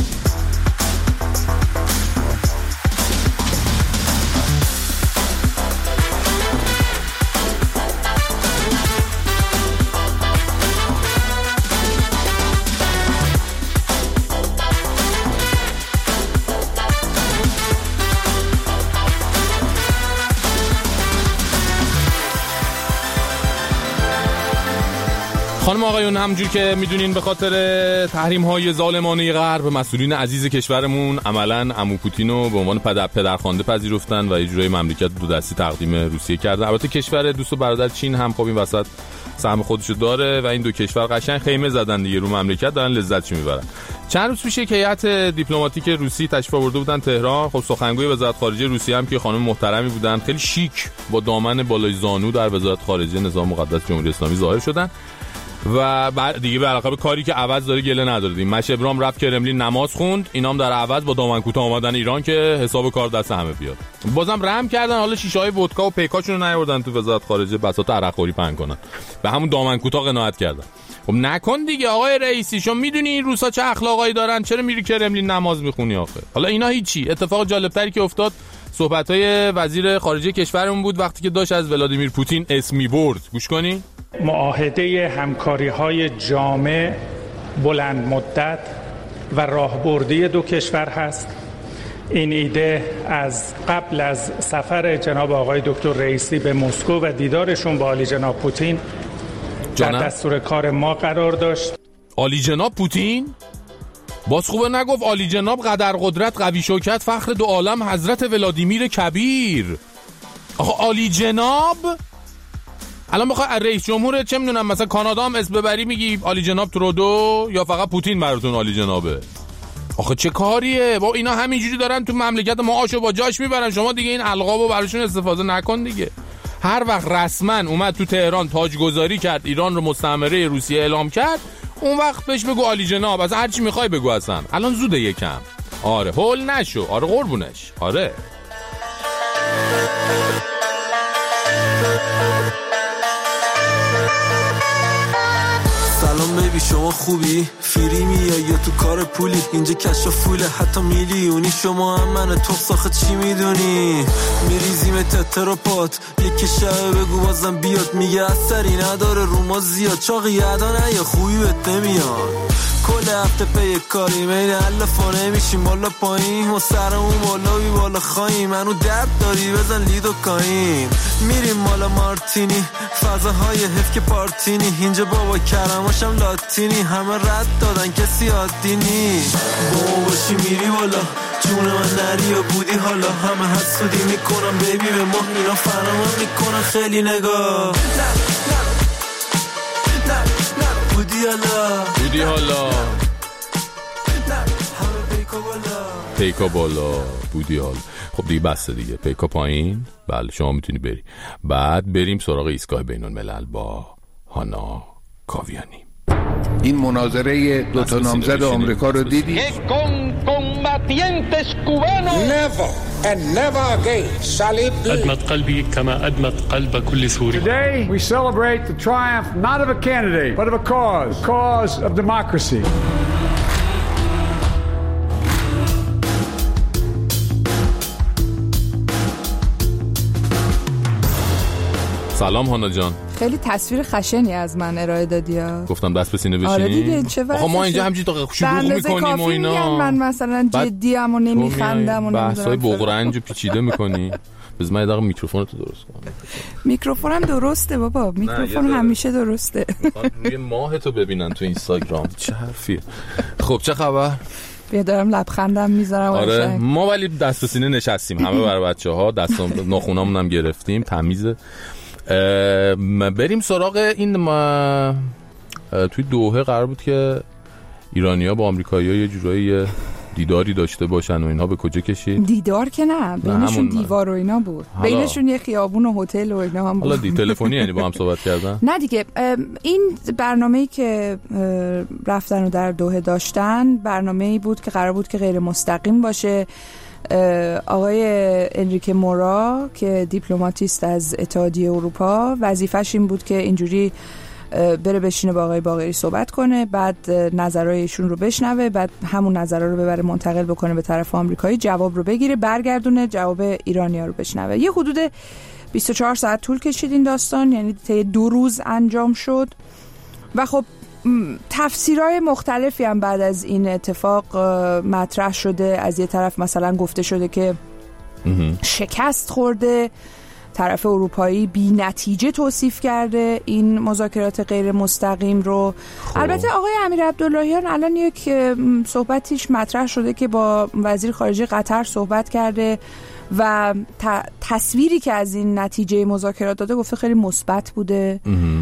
خانم آقایون، همجور که میدونین به خاطر تحریم های ظالمانه غرب مسئولین عزیز کشورمون عملاً عمو پوتینو به عنوان پدر پدرخوانده پذیرفتن و یه جورای مملکت دو دستی تقدیم روسیه کردن. البته کشور دوست و برادر چین هم خب این وسط سهم خودشو داره و این دو کشور قشنگ خیمه زدن دیگه رو مملکت، دارن لذتشو میبرن. چند روز پیش هیئت دیپلماتیک روسی تشریف آورده بودن تهران. خب سخنگوی وزارت خارجه روسیه هم که خانم محترمی بودن، خیلی شیک با دامن بالای زانو در وزارت خارجه نظام مقدس جمهوری اسلامی ظاهر شدن و بعد دیگه به علاقه به کاری که عوض داره گله ندادیم. مشه ابرام رفت کرملین نماز خوند، اینام در عوض با دامن کوتاه اومدن ایران که حساب کار دست همه بیاد. بازم رحم کردن، حالا شیشه های ودکا و پیکاشون رو نیاوردن تو وزارت خارجه بساط عرقخوری پهن کنن، به همون دامن کوتاه قناعت کردن. خب نکن دیگه آقای رئیسی، شما میدونی این روسا چه اخلاقایی دارن، چرا میری کرملین نماز میخونی آخه؟ حالا اینا هیچی. اتفاق جالبتری که افتاد صحبت‌های وزیر خارجه کشورمون بود وقتی که داشت از ولادیمیر پوتین اسم می‌برد. گوش کنین. معاهده همکاری‌های جامع، بلند مدت و راهبردی دو کشور هست. این ایده از قبل از سفر جناب آقای دکتر رئیسی به مسکو و دیدارشون با عالی جناب پوتین در دستور کار ما قرار داشت. عالی جناب پوتین؟ باز خوبه نگفت عالی جناب قدر قدرت قوی شوکت فخر دو عالم حضرت ولادیمیر کبیر. آخه عالی جناب الان بخوای رئیس جمهور چه میدونم مثلا کانادا هم اسم ببری میگی عالی جناب ترودو یا فقط پوتین براتون عالی جنابه؟ آخه چه کاریه با اینا همینجوری دارن تو مملکت ما آشو با جاش میبرن، شما دیگه این القابو براشون استفاده نکن دیگه. هر وقت رسما اومد تو تهران تاجگذاری کرد، ایران رو مستعمره روسیه اعلام کرد، اون وقت بهش بگو عالی جناب، اصلا هر چی میخوای بگو، اصلا الان زوده یکم. آره هول نشو، آره قربونش، آره. سلام بیبی شما خوبی؟ فیری میای یا تو کار پولی؟ اینجا کشف فوله حتی میلیونی، شما هم من تو ساخه چی میدونی؟ میریزیم تتر و پات یکی شبه بگو بازم بیاد، میگه اثری نداره رو ما زیاد، چاقی ادا نه یا خوبی بهت نمیاد. کل هفته پی کاری مین علفانه میشیم بالا پایین و سرمون بالا بی بالا خواهیم، منو درد داری بزن لیدو کاین، میریم مالا مارتینی فضاهای حف که پارتینی، اینجا بابا کرماشم لاتینی، همه رد دادن کسی عادی نی، با ما باشی میری بالا جون من نری یا بودی حالا، همه حسودی میکنم بیبی به ما اینا فرمان میکنن خیلی نگاه، بودی حالا بودی حالا پیکا بالا بودی حالا. خب دیگه بسته دیگه، پیکا پایین. بله شما میتونی بری. بعد بریم سراغ ایستگاه بین الملل با هانا کاویانی. این مناظره دو تا نامزد آمریکا رو دیدی؟ Never and never again shall it be. أدمت قلبي كما أدمت قلب كل سوري. Today we celebrate the triumph not of a candidate but of a cause, the cause of democracy. سلام هانا جان. خیلی تصویر خشنی از من ارائه دادی ها. گفتم دست به سینه بشینی. آره دیگه چه وضعشه؟ آخه ما اینجا همینجوری تا شروع می‌کنیم و اینا. من مثلا جدی‌ام و نمیخندم و بحثای بغرنج و پیچیده می‌کنی. بز من یه دقیقه میکروفونت رو درست کنم. میکروفونم درسته بابا، میکروفون همیشه درسته. روی ماهتو ببینن تو اینستاگرام. چه حرفیه. خب چه خبر؟ بیا دارم لبخندم میذارم. آره ما ولی دست و سینه نشستیم همه برای بچه‌ها، دست ناخونامون هم گرفتیم تمیزه. بریم سراغ این ما توی دوحه قرار بود که ایرانی‌ها با آمریکایی‌ها یه جورایی دیداری داشته باشن و اینها به کجا کشید؟ دیدار که نه، بینشون دیوار و اینا بود، بینشون یه خیابون و هتل و اینا هم بود. حالا دی تلفنی یعنی با هم صحبت کردن؟ نه دیگه، این برنامه‌ای که رفتن و در دوحه داشتن برنامه‌ای بود که قرار بود که غیر مستقیم باشه. آقای انریکه مورا که دیپلماتیست از اتحادیه اروپا وظیفش این بود که اینجوری بره بشینه با آقای باقری صحبت کنه، بعد نظرایشون رو بشنوه، بعد همون نظرها رو ببره منتقل بکنه به طرف آمریکایی، جواب رو بگیره برگردونه جواب ایرانی‌ها رو بشنوه. یه حدود بیست و چهار ساعت طول کشید این داستان، یعنی طی دو روز انجام شد و خب تفسیرهای مختلفی هم بعد از این اتفاق مطرح شده. از یه طرف مثلا گفته شده که شکست خورده، طرف اروپایی بی نتیجه توصیف کرده این مذاکرات غیر مستقیم رو. خوب. البته آقای امیر عبداللهیان الان یک صحبتیش مطرح شده که با وزیر خارجه قطر صحبت کرده و تصویری که از این نتیجه مذاکرات داده گفته خیلی مثبت بوده،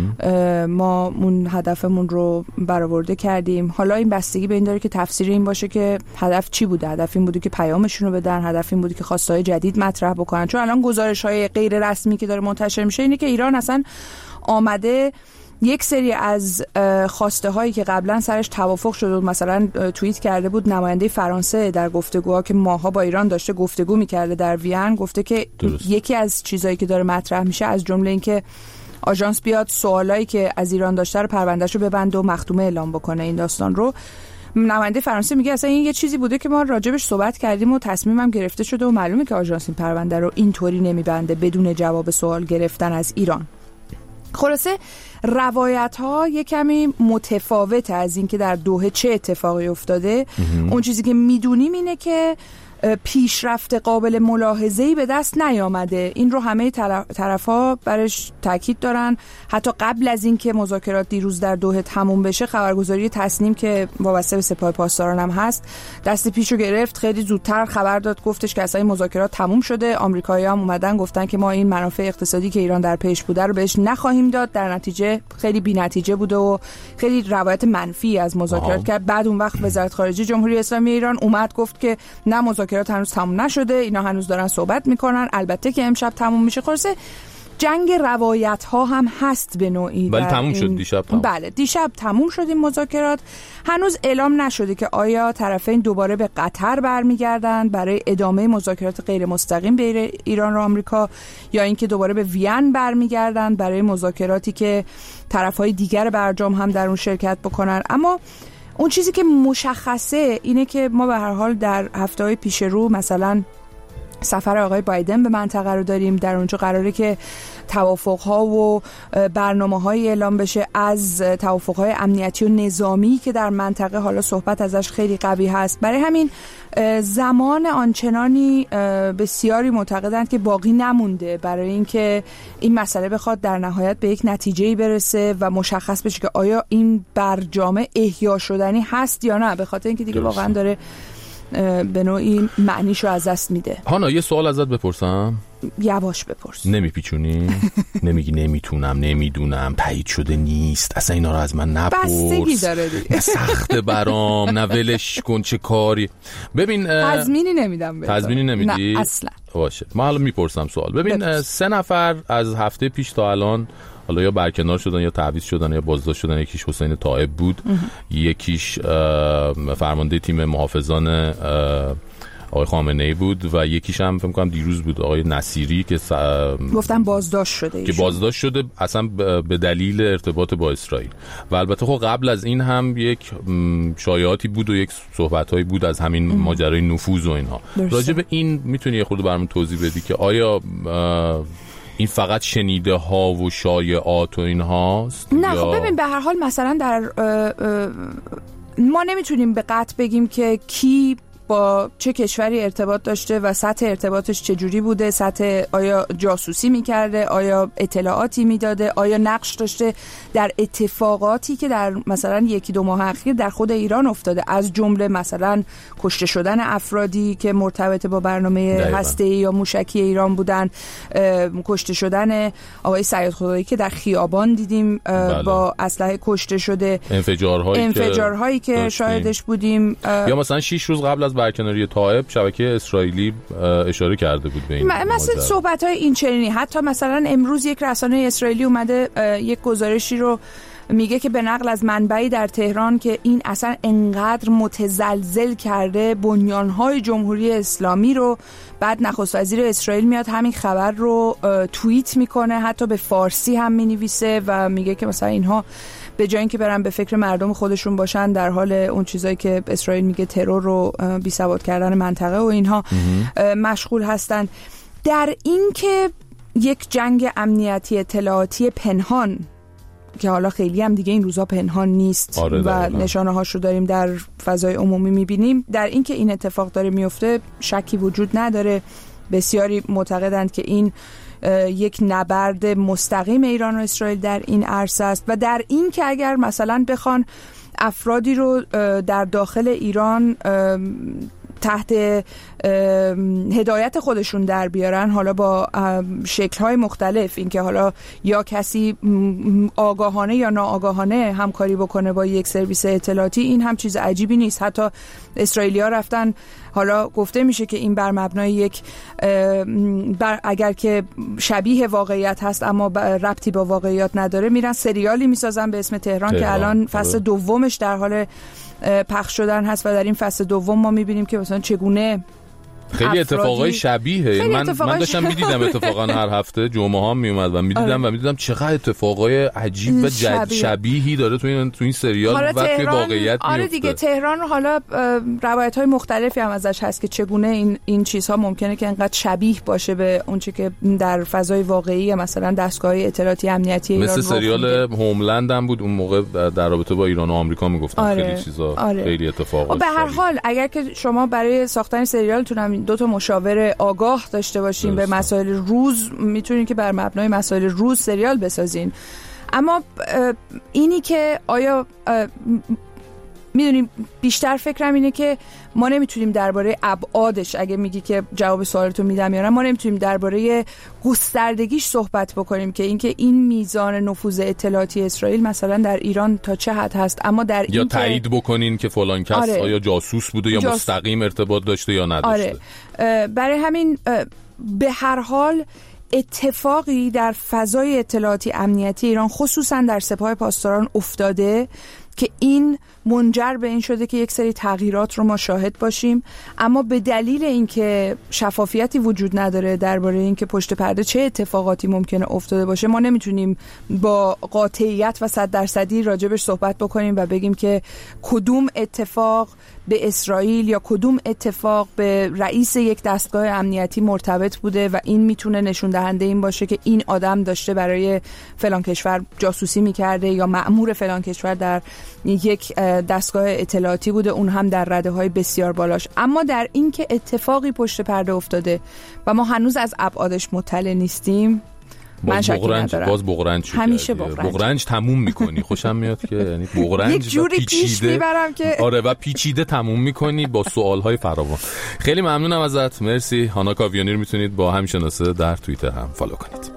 ما اون هدفمون رو برآورده کردیم. حالا این بستگی به این داره که تفسیر این باشه که هدف چی بوده. هدف این بوده که پیامشون رو بدن، هدف این بوده که خواستهای جدید مطرح بکنن. چون الان گزارش‌های غیر رسمی که داره منتشر میشه اینه که ایران اصلا آمده یک سری از خواسته هایی که قبلا سرش توافق شده بود، مثلا توییت کرده بود نماینده فرانسه در گفتگوها که ماها با ایران داشته گفتگو میکرده در وین، گفته که درست. یکی از چیزایی که داره مطرح میشه از جمله این که آژانس بیاد سوالایی که از ایران داشته رو پروندهشو ببنده و مختومه اعلام بکنه این داستان رو. نماینده فرانسه میگه اصلا این یه چیزی بوده که ما راجبش صحبت کردیم و تصمیمم گرفته شده و معلومه که آژانس این پرونده رو اینطوری نمیبنده بدون جواب سوال گرفتن از ایران. خلاصه روایت ها یه کمی متفاوت از این که در دوحه چه اتفاقی افتاده. اون چیزی که میدونیم اینه که پیشرفت قابل ملاحظه‌ای به دست نیامده. این رو همه طرف‌ها برش تاکید دارن. حتی قبل از اینکه مذاکرات دیروز در دوحه تموم بشه، خبرگزاری تسنیم که وابسته به سپاه پاسداران هم هست دست پیشو گرفت، خیلی زودتر خبر داد، گفتش که اصلا مذاکرات تموم شده. آمریکایی‌ها هم اومدن گفتن که ما این منافع اقتصادی که ایران در پیش بوده رو بهش نخواهیم داد. در نتیجه خیلی بی‌نتیجه بوده و خیلی روایت منفی از مذاکرات کرد. بعد اون وقت وزارت خارجه جمهوری اسلامی ایران اومد گفت که نه، مذاکرات هنوز تموم نشده، اینا هنوز دارن صحبت میکنن، البته که امشب تموم میشه. خلاصه جنگ روایت ها هم هست به نوعی. ولی تموم شد دیشب. تموم. بله دیشب تموم شد این مذاکرات. هنوز اعلام نشده که آیا طرفین دوباره به قطر برمیگردن برای ادامه مذاکرات غیر مستقیم بین ایران و آمریکا، یا اینکه دوباره به وین برمیگردن برای مذاکراتی که طرفهای دیگر برجام هم در اون شرکت بکنن. اما اون چیزی که مشخصه اینه که ما به هر حال در هفته‌های پیش رو مثلا سفر آقای بایدن به منطقه رو داریم. در اونجا قراره که توافق‌ها و برنامه‌های اعلام بشه از توافق‌های امنیتی و نظامی که در منطقه حالا صحبت ازش خیلی قوی هست. برای همین زمان آنچنانی بسیاری معتقدند که باقی نمونده برای اینکه این مسئله بخواد در نهایت به یک نتیجه‌ای برسه و مشخص بشه که آیا این برجام احیا شدنی هست یا نه، به خاطر اینکه دیگه درست. واقعا داره به نوعی معنیشو از دست میده. هانا یه سوال ازت بپرسم؟ یواش بپرس. نمیپیچونی؟ نمیگی نمیتونم، نمیدونم، تایید شده نیست، اصلا اینا رو از من نپرس، بستگی داره دیگه، سخته برام، نه ولش کن چه کاری. ببین تضمینی نمیدم. تضمینی نمیدی؟ نه اصلا. باشه من حالا میپرسم سوال. ببین بپرس. سه نفر از هفته پیش تا الان حالا یا برکنار شدن یا تعویض شدن یا بازداشت شدن. یکیش حسین طائب بود، یکیش فرمانده تیم محافظان آقای خامنه‌ای بود و یکیش هم فکر می‌کنم دیروز بود آقای نصیری که س... گفتن بازداشت شده ایشون. که بازداشت شده اصلا به دلیل ارتباط با اسرائیل. و البته خب قبل از این هم یک شایعاتی بود و یک صحبت‌هایی بود از همین ماجرای نفوذ و اینها. راجع به این میتونی یه خورده برامون توضیح بدی که آیا این فقط شنیده ها و شایعات و این هاست؟ نه خب ببین به هر حال مثلا در اه اه ما نمیتونیم به قطع بگیم که کی با چه کشوری ارتباط داشته و سطح ارتباطش چجوری بوده، سطح آیا جاسوسی میکرده، آیا اطلاعاتی میداده، آیا نقش داشته در اتفاقاتی که در مثلا یکی دو ماه اخیر در خود ایران افتاده، از جمله مثلا کشته شدن افرادی که مرتبط با برنامه هسته‌ای یا موشکی ایران بودن، کشته شدن آقای سید خدایی که در خیابان دیدیم بله. با اسلحه کشته شده، انفجارهایی انفجارهایی که, که شاهدش بودیم، یا مثلا شش روز قبل از برکناری طائب شبکه اسرائیلی اشاره کرده بود به این مثلا صحبت‌های این چنینی. حتی مثلا امروز یک رسانه اسرائیلی اومده یک گزارشی رو میگه که به نقل از منبعی در تهران که این اصلا انقدر متزلزل کرده بنیانهای جمهوری اسلامی رو، بعد نخست وزیر اسرائیل میاد همین خبر رو توییت میکنه، حتی به فارسی هم مینویسه و میگه که مثلا اینها به جای اینکه برن به فکر مردم خودشون باشن در حال اون چیزایی که اسرائیل میگه ترور رو بی‌ثبات کردن منطقه و اینها مشغول هستن. در این که یک جنگ امنیتی اطلاعاتی پنهان که حالا خیلی هم دیگه این روزا پنهان نیست آره و نشانه هاش رو داریم در فضای عمومی میبینیم، در این که این اتفاق داره میفته شکی وجود نداره. بسیاری معتقدند که این یک نبرد مستقیم ایران و اسرائیل در این عرصه است و در این که اگر مثلا بخوان افرادی رو در داخل ایران تحت هدایت خودشون در بیارن، حالا با شکل‌های مختلف، اینکه حالا یا کسی آگاهانه یا ناآگاهانه همکاری بکنه با یک سرویس اطلاعاتی، این هم چیز عجیبی نیست. حتی اسرائیلی‌ها رفتن، حالا گفته میشه که این بر مبنای یک بر اگر که شبیه واقعیت هست اما ربطی با واقعیت نداره، میرن سریالی میسازن به اسم تهران, تهران. که الان فصل دومش در حال پخش شدن هست و در این فصل دوم ما میبینیم که مثلا چگونه خیلی اتفاقای شبیه. من اتفاقای من داشتم میدیدم اتفاقا هر هفته جمعه ها می اومد و میدیدم آره. و میدیدم چقدر اتفاقای عجیب و جد شبیهی داره تو این تو این سریال و توی واقعیت آره میفته. دیگه تهران حالا روایت های مختلفی هم ازش هست که چگونه این این چیزها ممکنه که انقدر شبیه باشه به اون چیزی که در فضای واقعی مثلا دستگاه اطلاعاتی امنیتی ایران مثل سریال هوملند هم بود اون موقع در رابطه با ایران و آمریکا میگفتن آره. خیلی چیزا آره. خیلی اتفاقات. به هر حال اگر که شما برای ساختن سریالتون هم دو تا مشاور آگاه داشته باشین به مسائل روز، میتونین که بر مبنای مسائل روز سریال بسازین. اما اینی که آیا میدونیم بیشتر فکرم اینه که ما نمیتونیم درباره ابعادش، اگه میگی که جواب سوالتو میدم یا نه، ما نمیتونیم درباره گستردگیش صحبت بکنیم که اینکه این میزان نفوذ اطلاعاتی اسرائیل مثلا در ایران تا چه حد هست، اما در یا این تایید بکنین که فلان کس آره. آیا جاسوس بوده یا جاس... مستقیم ارتباط داشته یا نداشته. آره. برای همین به هر حال اتفاقی در فضای اطلاعاتی امنیتی ایران خصوصا در سپاه پاسداران افتاده که این منجر به این شده که یک سری تغییرات رو ما شاهد باشیم، اما به دلیل اینکه شفافیتی وجود نداره درباره اینکه پشت پرده چه اتفاقاتی ممکنه افتاده باشه، ما نمیتونیم با قاطعیت و صد درصدی راجبش صحبت بکنیم و بگیم که کدوم اتفاق به اسرائیل یا کدوم اتفاق به رئیس یک دستگاه امنیتی مرتبط بوده و این میتونه نشون دهنده این باشه که این آدم داشته برای فلان کشور جاسوسی میکرده یا مأمور فلان کشور در یک دستگاه اطلاعاتی بوده، اون هم در رده‌های بسیار بالاش. اما در این که اتفاقی پشت پرده افتاده و ما هنوز از ابعادش مطلع نیستیم، من شکی ندارم. باز بغرنج شد. همیشه بغرنج. بغرنج تموم میکنی. خوشم میاد که یعنی بغرنج یک جوری پیش میبرم که آره و پیچیده تموم میکنی با سوالهای فراوان. خیلی ممنونم ازت. مرسی. هانا کاویانی رو میتونید با هم شناسه در توییتر هم فالو کنید.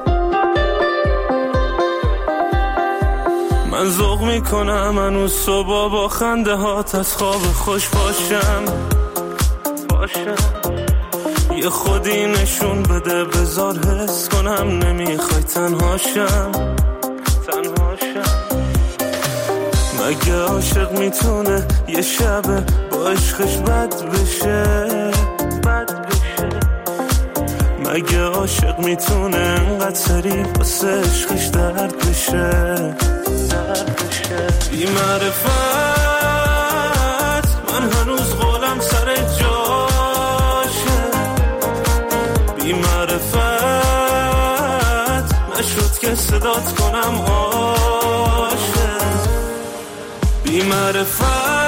من ذوق میکنم هنوز صبح با خنده هات از خواب خوش باشم باشم یه خودی نشون بده بذار حس کنم نمیخوای تنهاشم تنهاشم مگه عاشق میتونه یه شب با عشقش بد بشه بد بشه مگه عاشق میتونه انقدر سریع واسه عشقش درد بشه بی معرفت من هنوز قولم سر جاشه بی معرفت نشد که صدات کنم عاشق بی معرفت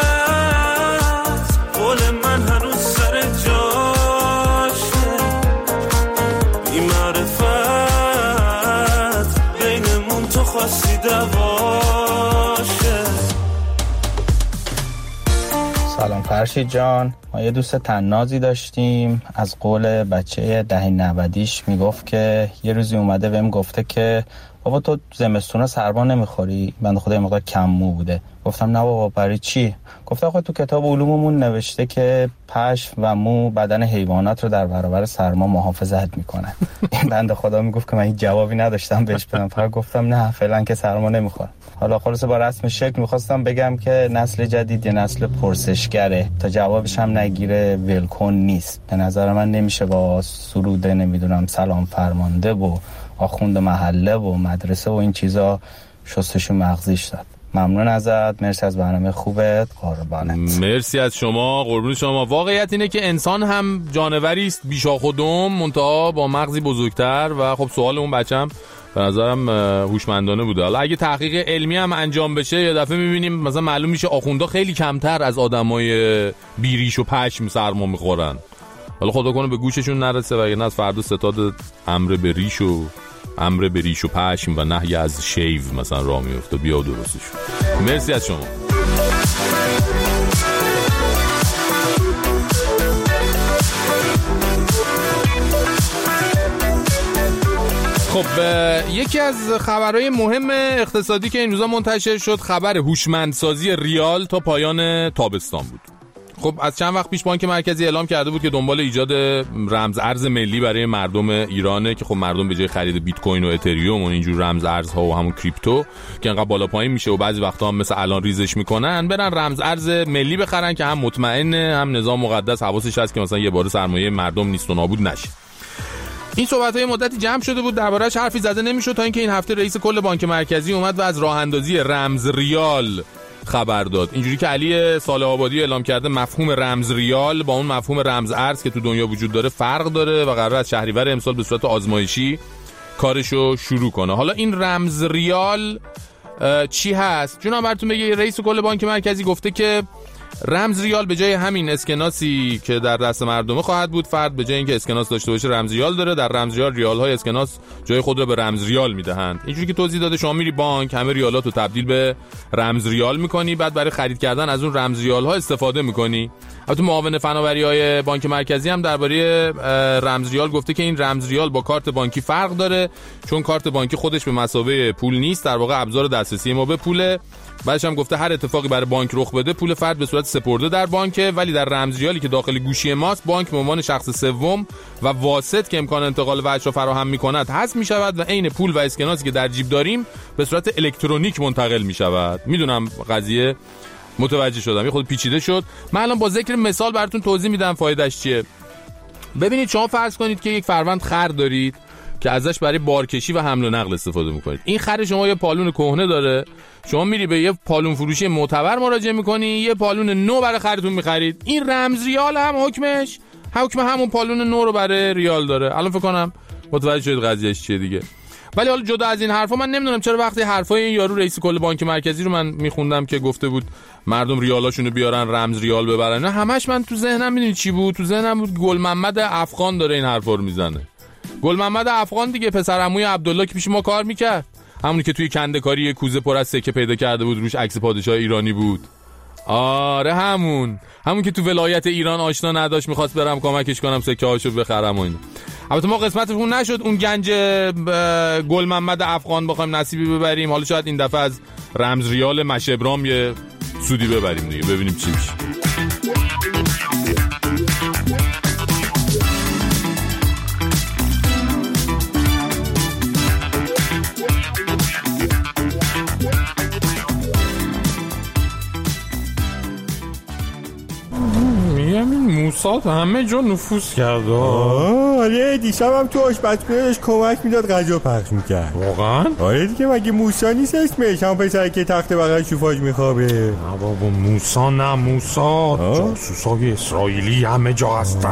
قول من هنوز سر جاشه بی معرفت بینمون تو خواستی دواشه. سلام فرشید جان، ما یه دوست طنازی داشتیم از قول بچه دهه نودیش میگفت که یه روزی اومده بهم گفته که بابا تو زمستونا سرما نمیخوری؟ بنده خدا یه مقدار کم مو بوده. گفتم نه بابا برای چی؟ گفته آخه تو کتاب علوممون نوشته که پشم و مو بدن حیوانات رو در برابر سرما محافظت میکنه. این بنده خدا میگفت که من هیچ جوابی نداشتم بهش بدم، فقط گفتم نه فعلا که سرما نمیخوره. حالا خلاصه با رسم شکل میخواستم بگم که نسل جدید یه نسل پرسشگره، تا جوابش هم نگیره ولکن نیست. به نظر من نمیشه با سروده نمیدونم سلام فرمانده و آخوند محله و مدرسه و این چیزا شستشو مغزیش داد. ممنون ازت، مرسی از برنامه خوبت، قربانت. مرسی از شما، قربون شما. واقعیت اینه که انسان هم جانوری است بیشاخ و دم، منتها با مغزی بزرگتر و خب سوال اون بچم به نظرم هوشمندانه بوده. حالا اگه تحقیق علمی هم انجام بشه یه دفعه میبینیم مثلا معلوم میشه آخوندا خیلی کمتر از آدمای بیریش و پشم سرما میخورن. حالا خدا کنه به گوششون نرسه و نه از فردا ستاد امر به ریش و امر به ریش و پشم و نهی از شیو مثلا راه میفته. بیا درستش. مرسی از شما. خب یکی از خبرهای مهم اقتصادی که این روزا منتشر شد خبر هوشمندسازی ریال تا پایان تابستان بود. خب از چند وقت پیش بانک مرکزی اعلام کرده بود که دنبال ایجاد رمز ارز ملی برای مردم ایرانه که خب مردم به جای خرید بیت کوین و اتریوم و اینجور رمز ارزها و همون کریپتو که انقدر بالا پایین میشه و بعضی وقتا هم مثل الان ریزش میکنن، برن رمز ارز ملی بخرن که هم مطمئنه، هم نظام مقدس حواسش هست که مثلا یه بار سرمایه مردم نیست و نابود نشه. این صحبت‌های مدتی جمع شده بود، درباره‌اش حرفی زده نمی‌شد تا اینکه این هفته رئیس کل بانک مرکزی اومد و از راه اندازی رمز ریال خبر داد. اینجوری که علی صالح آبادی اعلام کرده مفهوم رمز ریال با اون مفهوم رمز ارز که تو دنیا وجود داره فرق داره و قراره از شهریور امسال به صورت آزمایشی کارشو شروع کنه. حالا این رمز ریال چی هست؟ جونم براتون بگه، رئیس کل بانک مرکزی گفته که رمز ریال به جای همین اسکناسی که در دست مردمه خواهد بود، فرد به جای اینکه اسکناس داشته باشه رمز ریال داره، در رمز ریال ریال های اسکناس جای خود رو به رمز ریال میدهند. اینجوری که توضیح داده شما میری بانک، همه ریالاتو تبدیل به رمز ریال میکنی، بعد برای خرید کردن از اون رمز ریال ها استفاده میکنی. البته معاون فناوری های بانک مرکزی هم درباره رمز ریال گفته که این رمز ریال با کارت بانکی فرق داره، چون کارت بانکی خودش به مثابه پول نیست، در واقع ابزار دسترسی ما به پوله. بعدش هم گفته هر اتفاقی برای بانک رخ بده پول فرد به صورت سپرده در بانکه، ولی در رمز ریالی که داخل گوشی ماست بانک به عنوان شخص سوم و واسط که امکان انتقال وجه را فراهم می‌کند حذف می‌شود و عین پول و اسکناسی که در جیب داریم به صورت الکترونیک منتقل می‌شود. میدونم قضیه متوجه شدم، یه خود پیچیده شد. من الان با ذکر مثال براتون توضیح میدم فایدهش چیه. ببینید شما فرض کنید که یک فروند خر دارید که ازش برای بارکشی و حمل و نقل استفاده میکنید. این خر شما یه پالون کهنه داره، شما میری به یه پالون فروشی معتبر مراجعه میکنی، یه پالون نو برای خرتون میخرید. این رمز ریال هم حکمش حکم همون پالون نو رو برای ریال داره. الان فکر کنم متوجه شدید قضیهش چیه دیگه. ولی حالا جدا از این حرفا، من نمیدونم چرا وقتی حرفای این یارو رئیس کل بانک مرکزی رو من میخوندم که گفته بود مردم ریالاشونو بیارن رمز ریال ببرن، همش من تو ذهنم میدونید چی بود؟ تو ذهنم بود گل محمد افغان داره این حرفا رو میزنه. گل محمد افغان دیگه، پسر عموی عبدالله که پیش ما کار میکرد، همونی که توی کنده‌کاری کوزه پر از سکه پیدا کرده بود روش عکس پادشاه ایرانی بود. آره همون همون که تو ولایت ایران آشنا نداشت، میخواست برم کمکش کنم سکه هاشو بخرم و اینا. البته ما قسمتمون نشد اون گنج گل محمد افغان بخوایم نصیبی ببریم. حالا شاید این دفعه از رمز ریال مشبرام یه سودی ببریم دیگه، ببینیم چی میشه. موساد همه جا نفوذ کرد. آره دیشب هم تو آشپزخونه‌اش کمک میداد، غذا پخش میکرد. واقعا؟ آره دیگه، مگه موسا نیست اسمش؟ هم پسر که تخت بغل شوفاژ میخوابه. نه بابا موسا نه، موساد جاسوسای اسرائیلی همه جا هستن.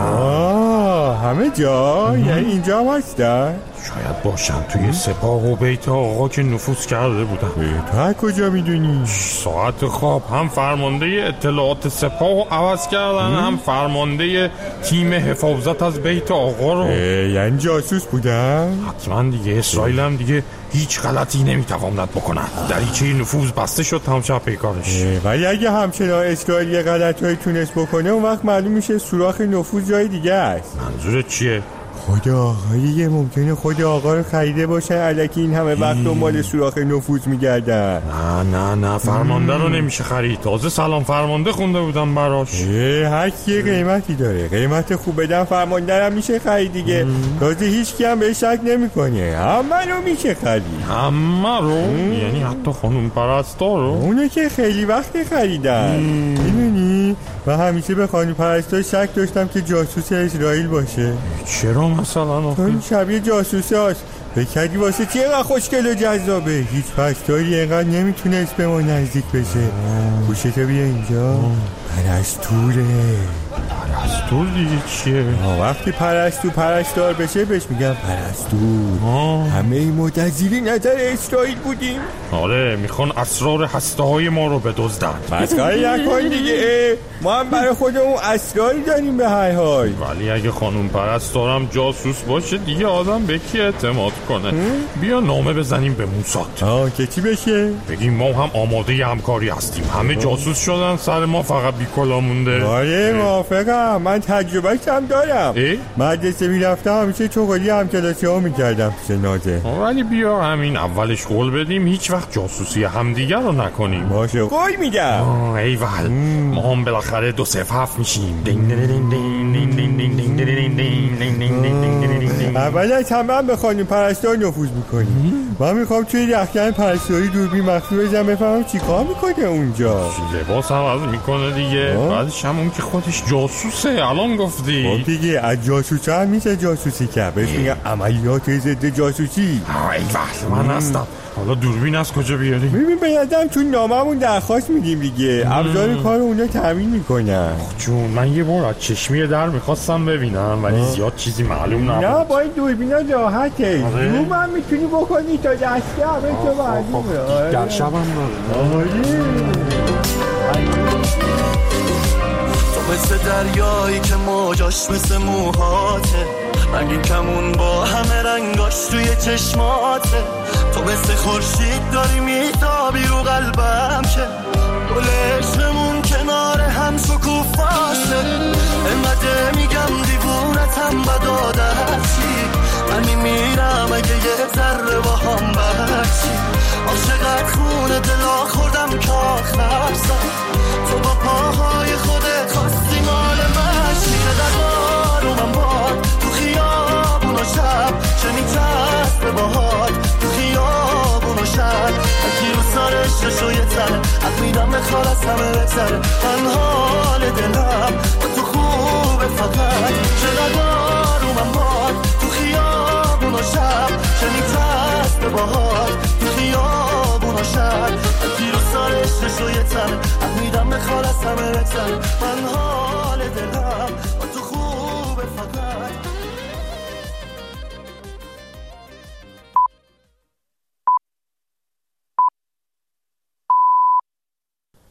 آه همه جا؟ یعنی اینجا هم هستن؟ شاید باشن توی سپاه و بیت آقا که نفوذ کرده بودن. تو از کجا میدونی؟ ساعت خواب هم فرمانده اطلاعات سپاه رو عوض کردن، هم فرمانده تیم حفاظت از بیت آقا رو. یعنی جاسوس بودن؟ حتما دیگه. اسرائیل هم دیگه هیچ غلطی نمیتواند بکنن، دریچه نفوذ بسته شد تمام پیکارش. ولی اگه همچنان اسرائیل یه غلطایی تونست بکنه، اون وقت معلوم میشه سوراخ نفوذ جای دیگه است. منظورت چیه؟ خود آقایی ممکنه خود آقا رو خریده باشن، الکی این همه وقت دنبال سوراخ نفوذ میگردن. نه نه نه فرمانده رو نمیشه خرید، تازه سلام فرمانده خونده بودم براش. هر کی قیمتی داره، قیمت خوب بدن فرمانده هم میشه خرید دیگه. تازه هیچ کی هم به شک نمیکنه، همه رو میشه خرید. همه رو؟ یعنی حتی خانم پرستار رو؟ اونه که خیلی وقت خریدن میدونی. و همیشه به خانم پرستار شک داشتم که جاسوس اسرائیل باشه. چرا مثلا؟ اون شبیه جاسوسه هاست. بکردی واسه چیه اینقدر خوشگل و جذابه؟ هیچ پرستاری اینقدر نمیتونست به ما نزدیک بشه. گوشتو بیا اینجا. پرستوره. پرستور دیگه چیه؟ وقتی پرستو پرستار بشه بهش میگم پرستور. آه. همه این مدت زیر نظر اسرائیل بودیم. آره میخوان اسرار هسته های ما رو بدزدن. مسخره نکن دیگه، ما هم برای خودمون اسراری داریم به هر حال. ولی اگه خانم پرستارم جاسوس باشه دیگه آدم به کی اعتماد کنه؟ بیا نامه بزنیم به موساد. آه که چی بشه؟ بگیم ما هم آماده همکاری هستیم، همه جاسوس شدن، سر ما فقط بیکلا مونده. آره موافقم. میگم، من تجربهش هم دارم. مدرسه میرفتم همیشه چغالی همکلاسی ها میکردم پیش نازه. ولی بیا همین اولش قول بدیم هیچ وقت جاسوسی همدیگر رو نکنیم. باشه قول میدم. ایول ما هم بالاخره دو صفر هفت میشیم. اول از همه هم به خانم پرستار نفوذ میکنیم. من میخوام توی یخکن پرستاری دوربین مخفی بزنم بفهمم چی کار میکنه اونجا. لباس عوض میکنه دیگه. بعدش هم اون که خودش جاسوسه. الان گفتی خب دیگه از جاسوسه هم میشه جاسوسی کرد. بهش میگم عملیات ضد جاسوسی. ایول من هستم. حالا دوربین از کجا بیاری؟ ببین به یادم تو ناممون درخواست میدیم دیگه. ابزار کار اونا تامین میکنن. جون من یه بار از چشمی در میخواستم ببینم ولی زیاد چیزی معلوم نبود. نه با این دوربینا راحته. زوم هم میتونی بکنی تا دسته همه تو معلومه. در شب هم تو مثل دریایی که موجاش مثل موهاته، رنگین کمون با همه رنگاش توی چشماته. تو مثل خورشید داری میتابی رو قلبم که گل عشقمون کنار هم شکوفاشه. انقدر میگم دیوونتم و دادرچی، من میمیرم اگه یه ذره با هم برچی. عاشقت خونه دلا خوردم که آخر سر تو با پاهای خودت خواستی مال مشی. قدار من باد تو خیابون و شب چه میترس به باهات تو خیابون و شب اکی رو سرش رشو یه تنه حق میدم بخواد از همه بگذره. من حال دلم با تو خوبه فقط چه قدار من باد تو خیابون و شب چه میترس به باهات تو خیابون و شب اکی رو سرش رشو یه تنه حق میدم بخواد از همه بگذره.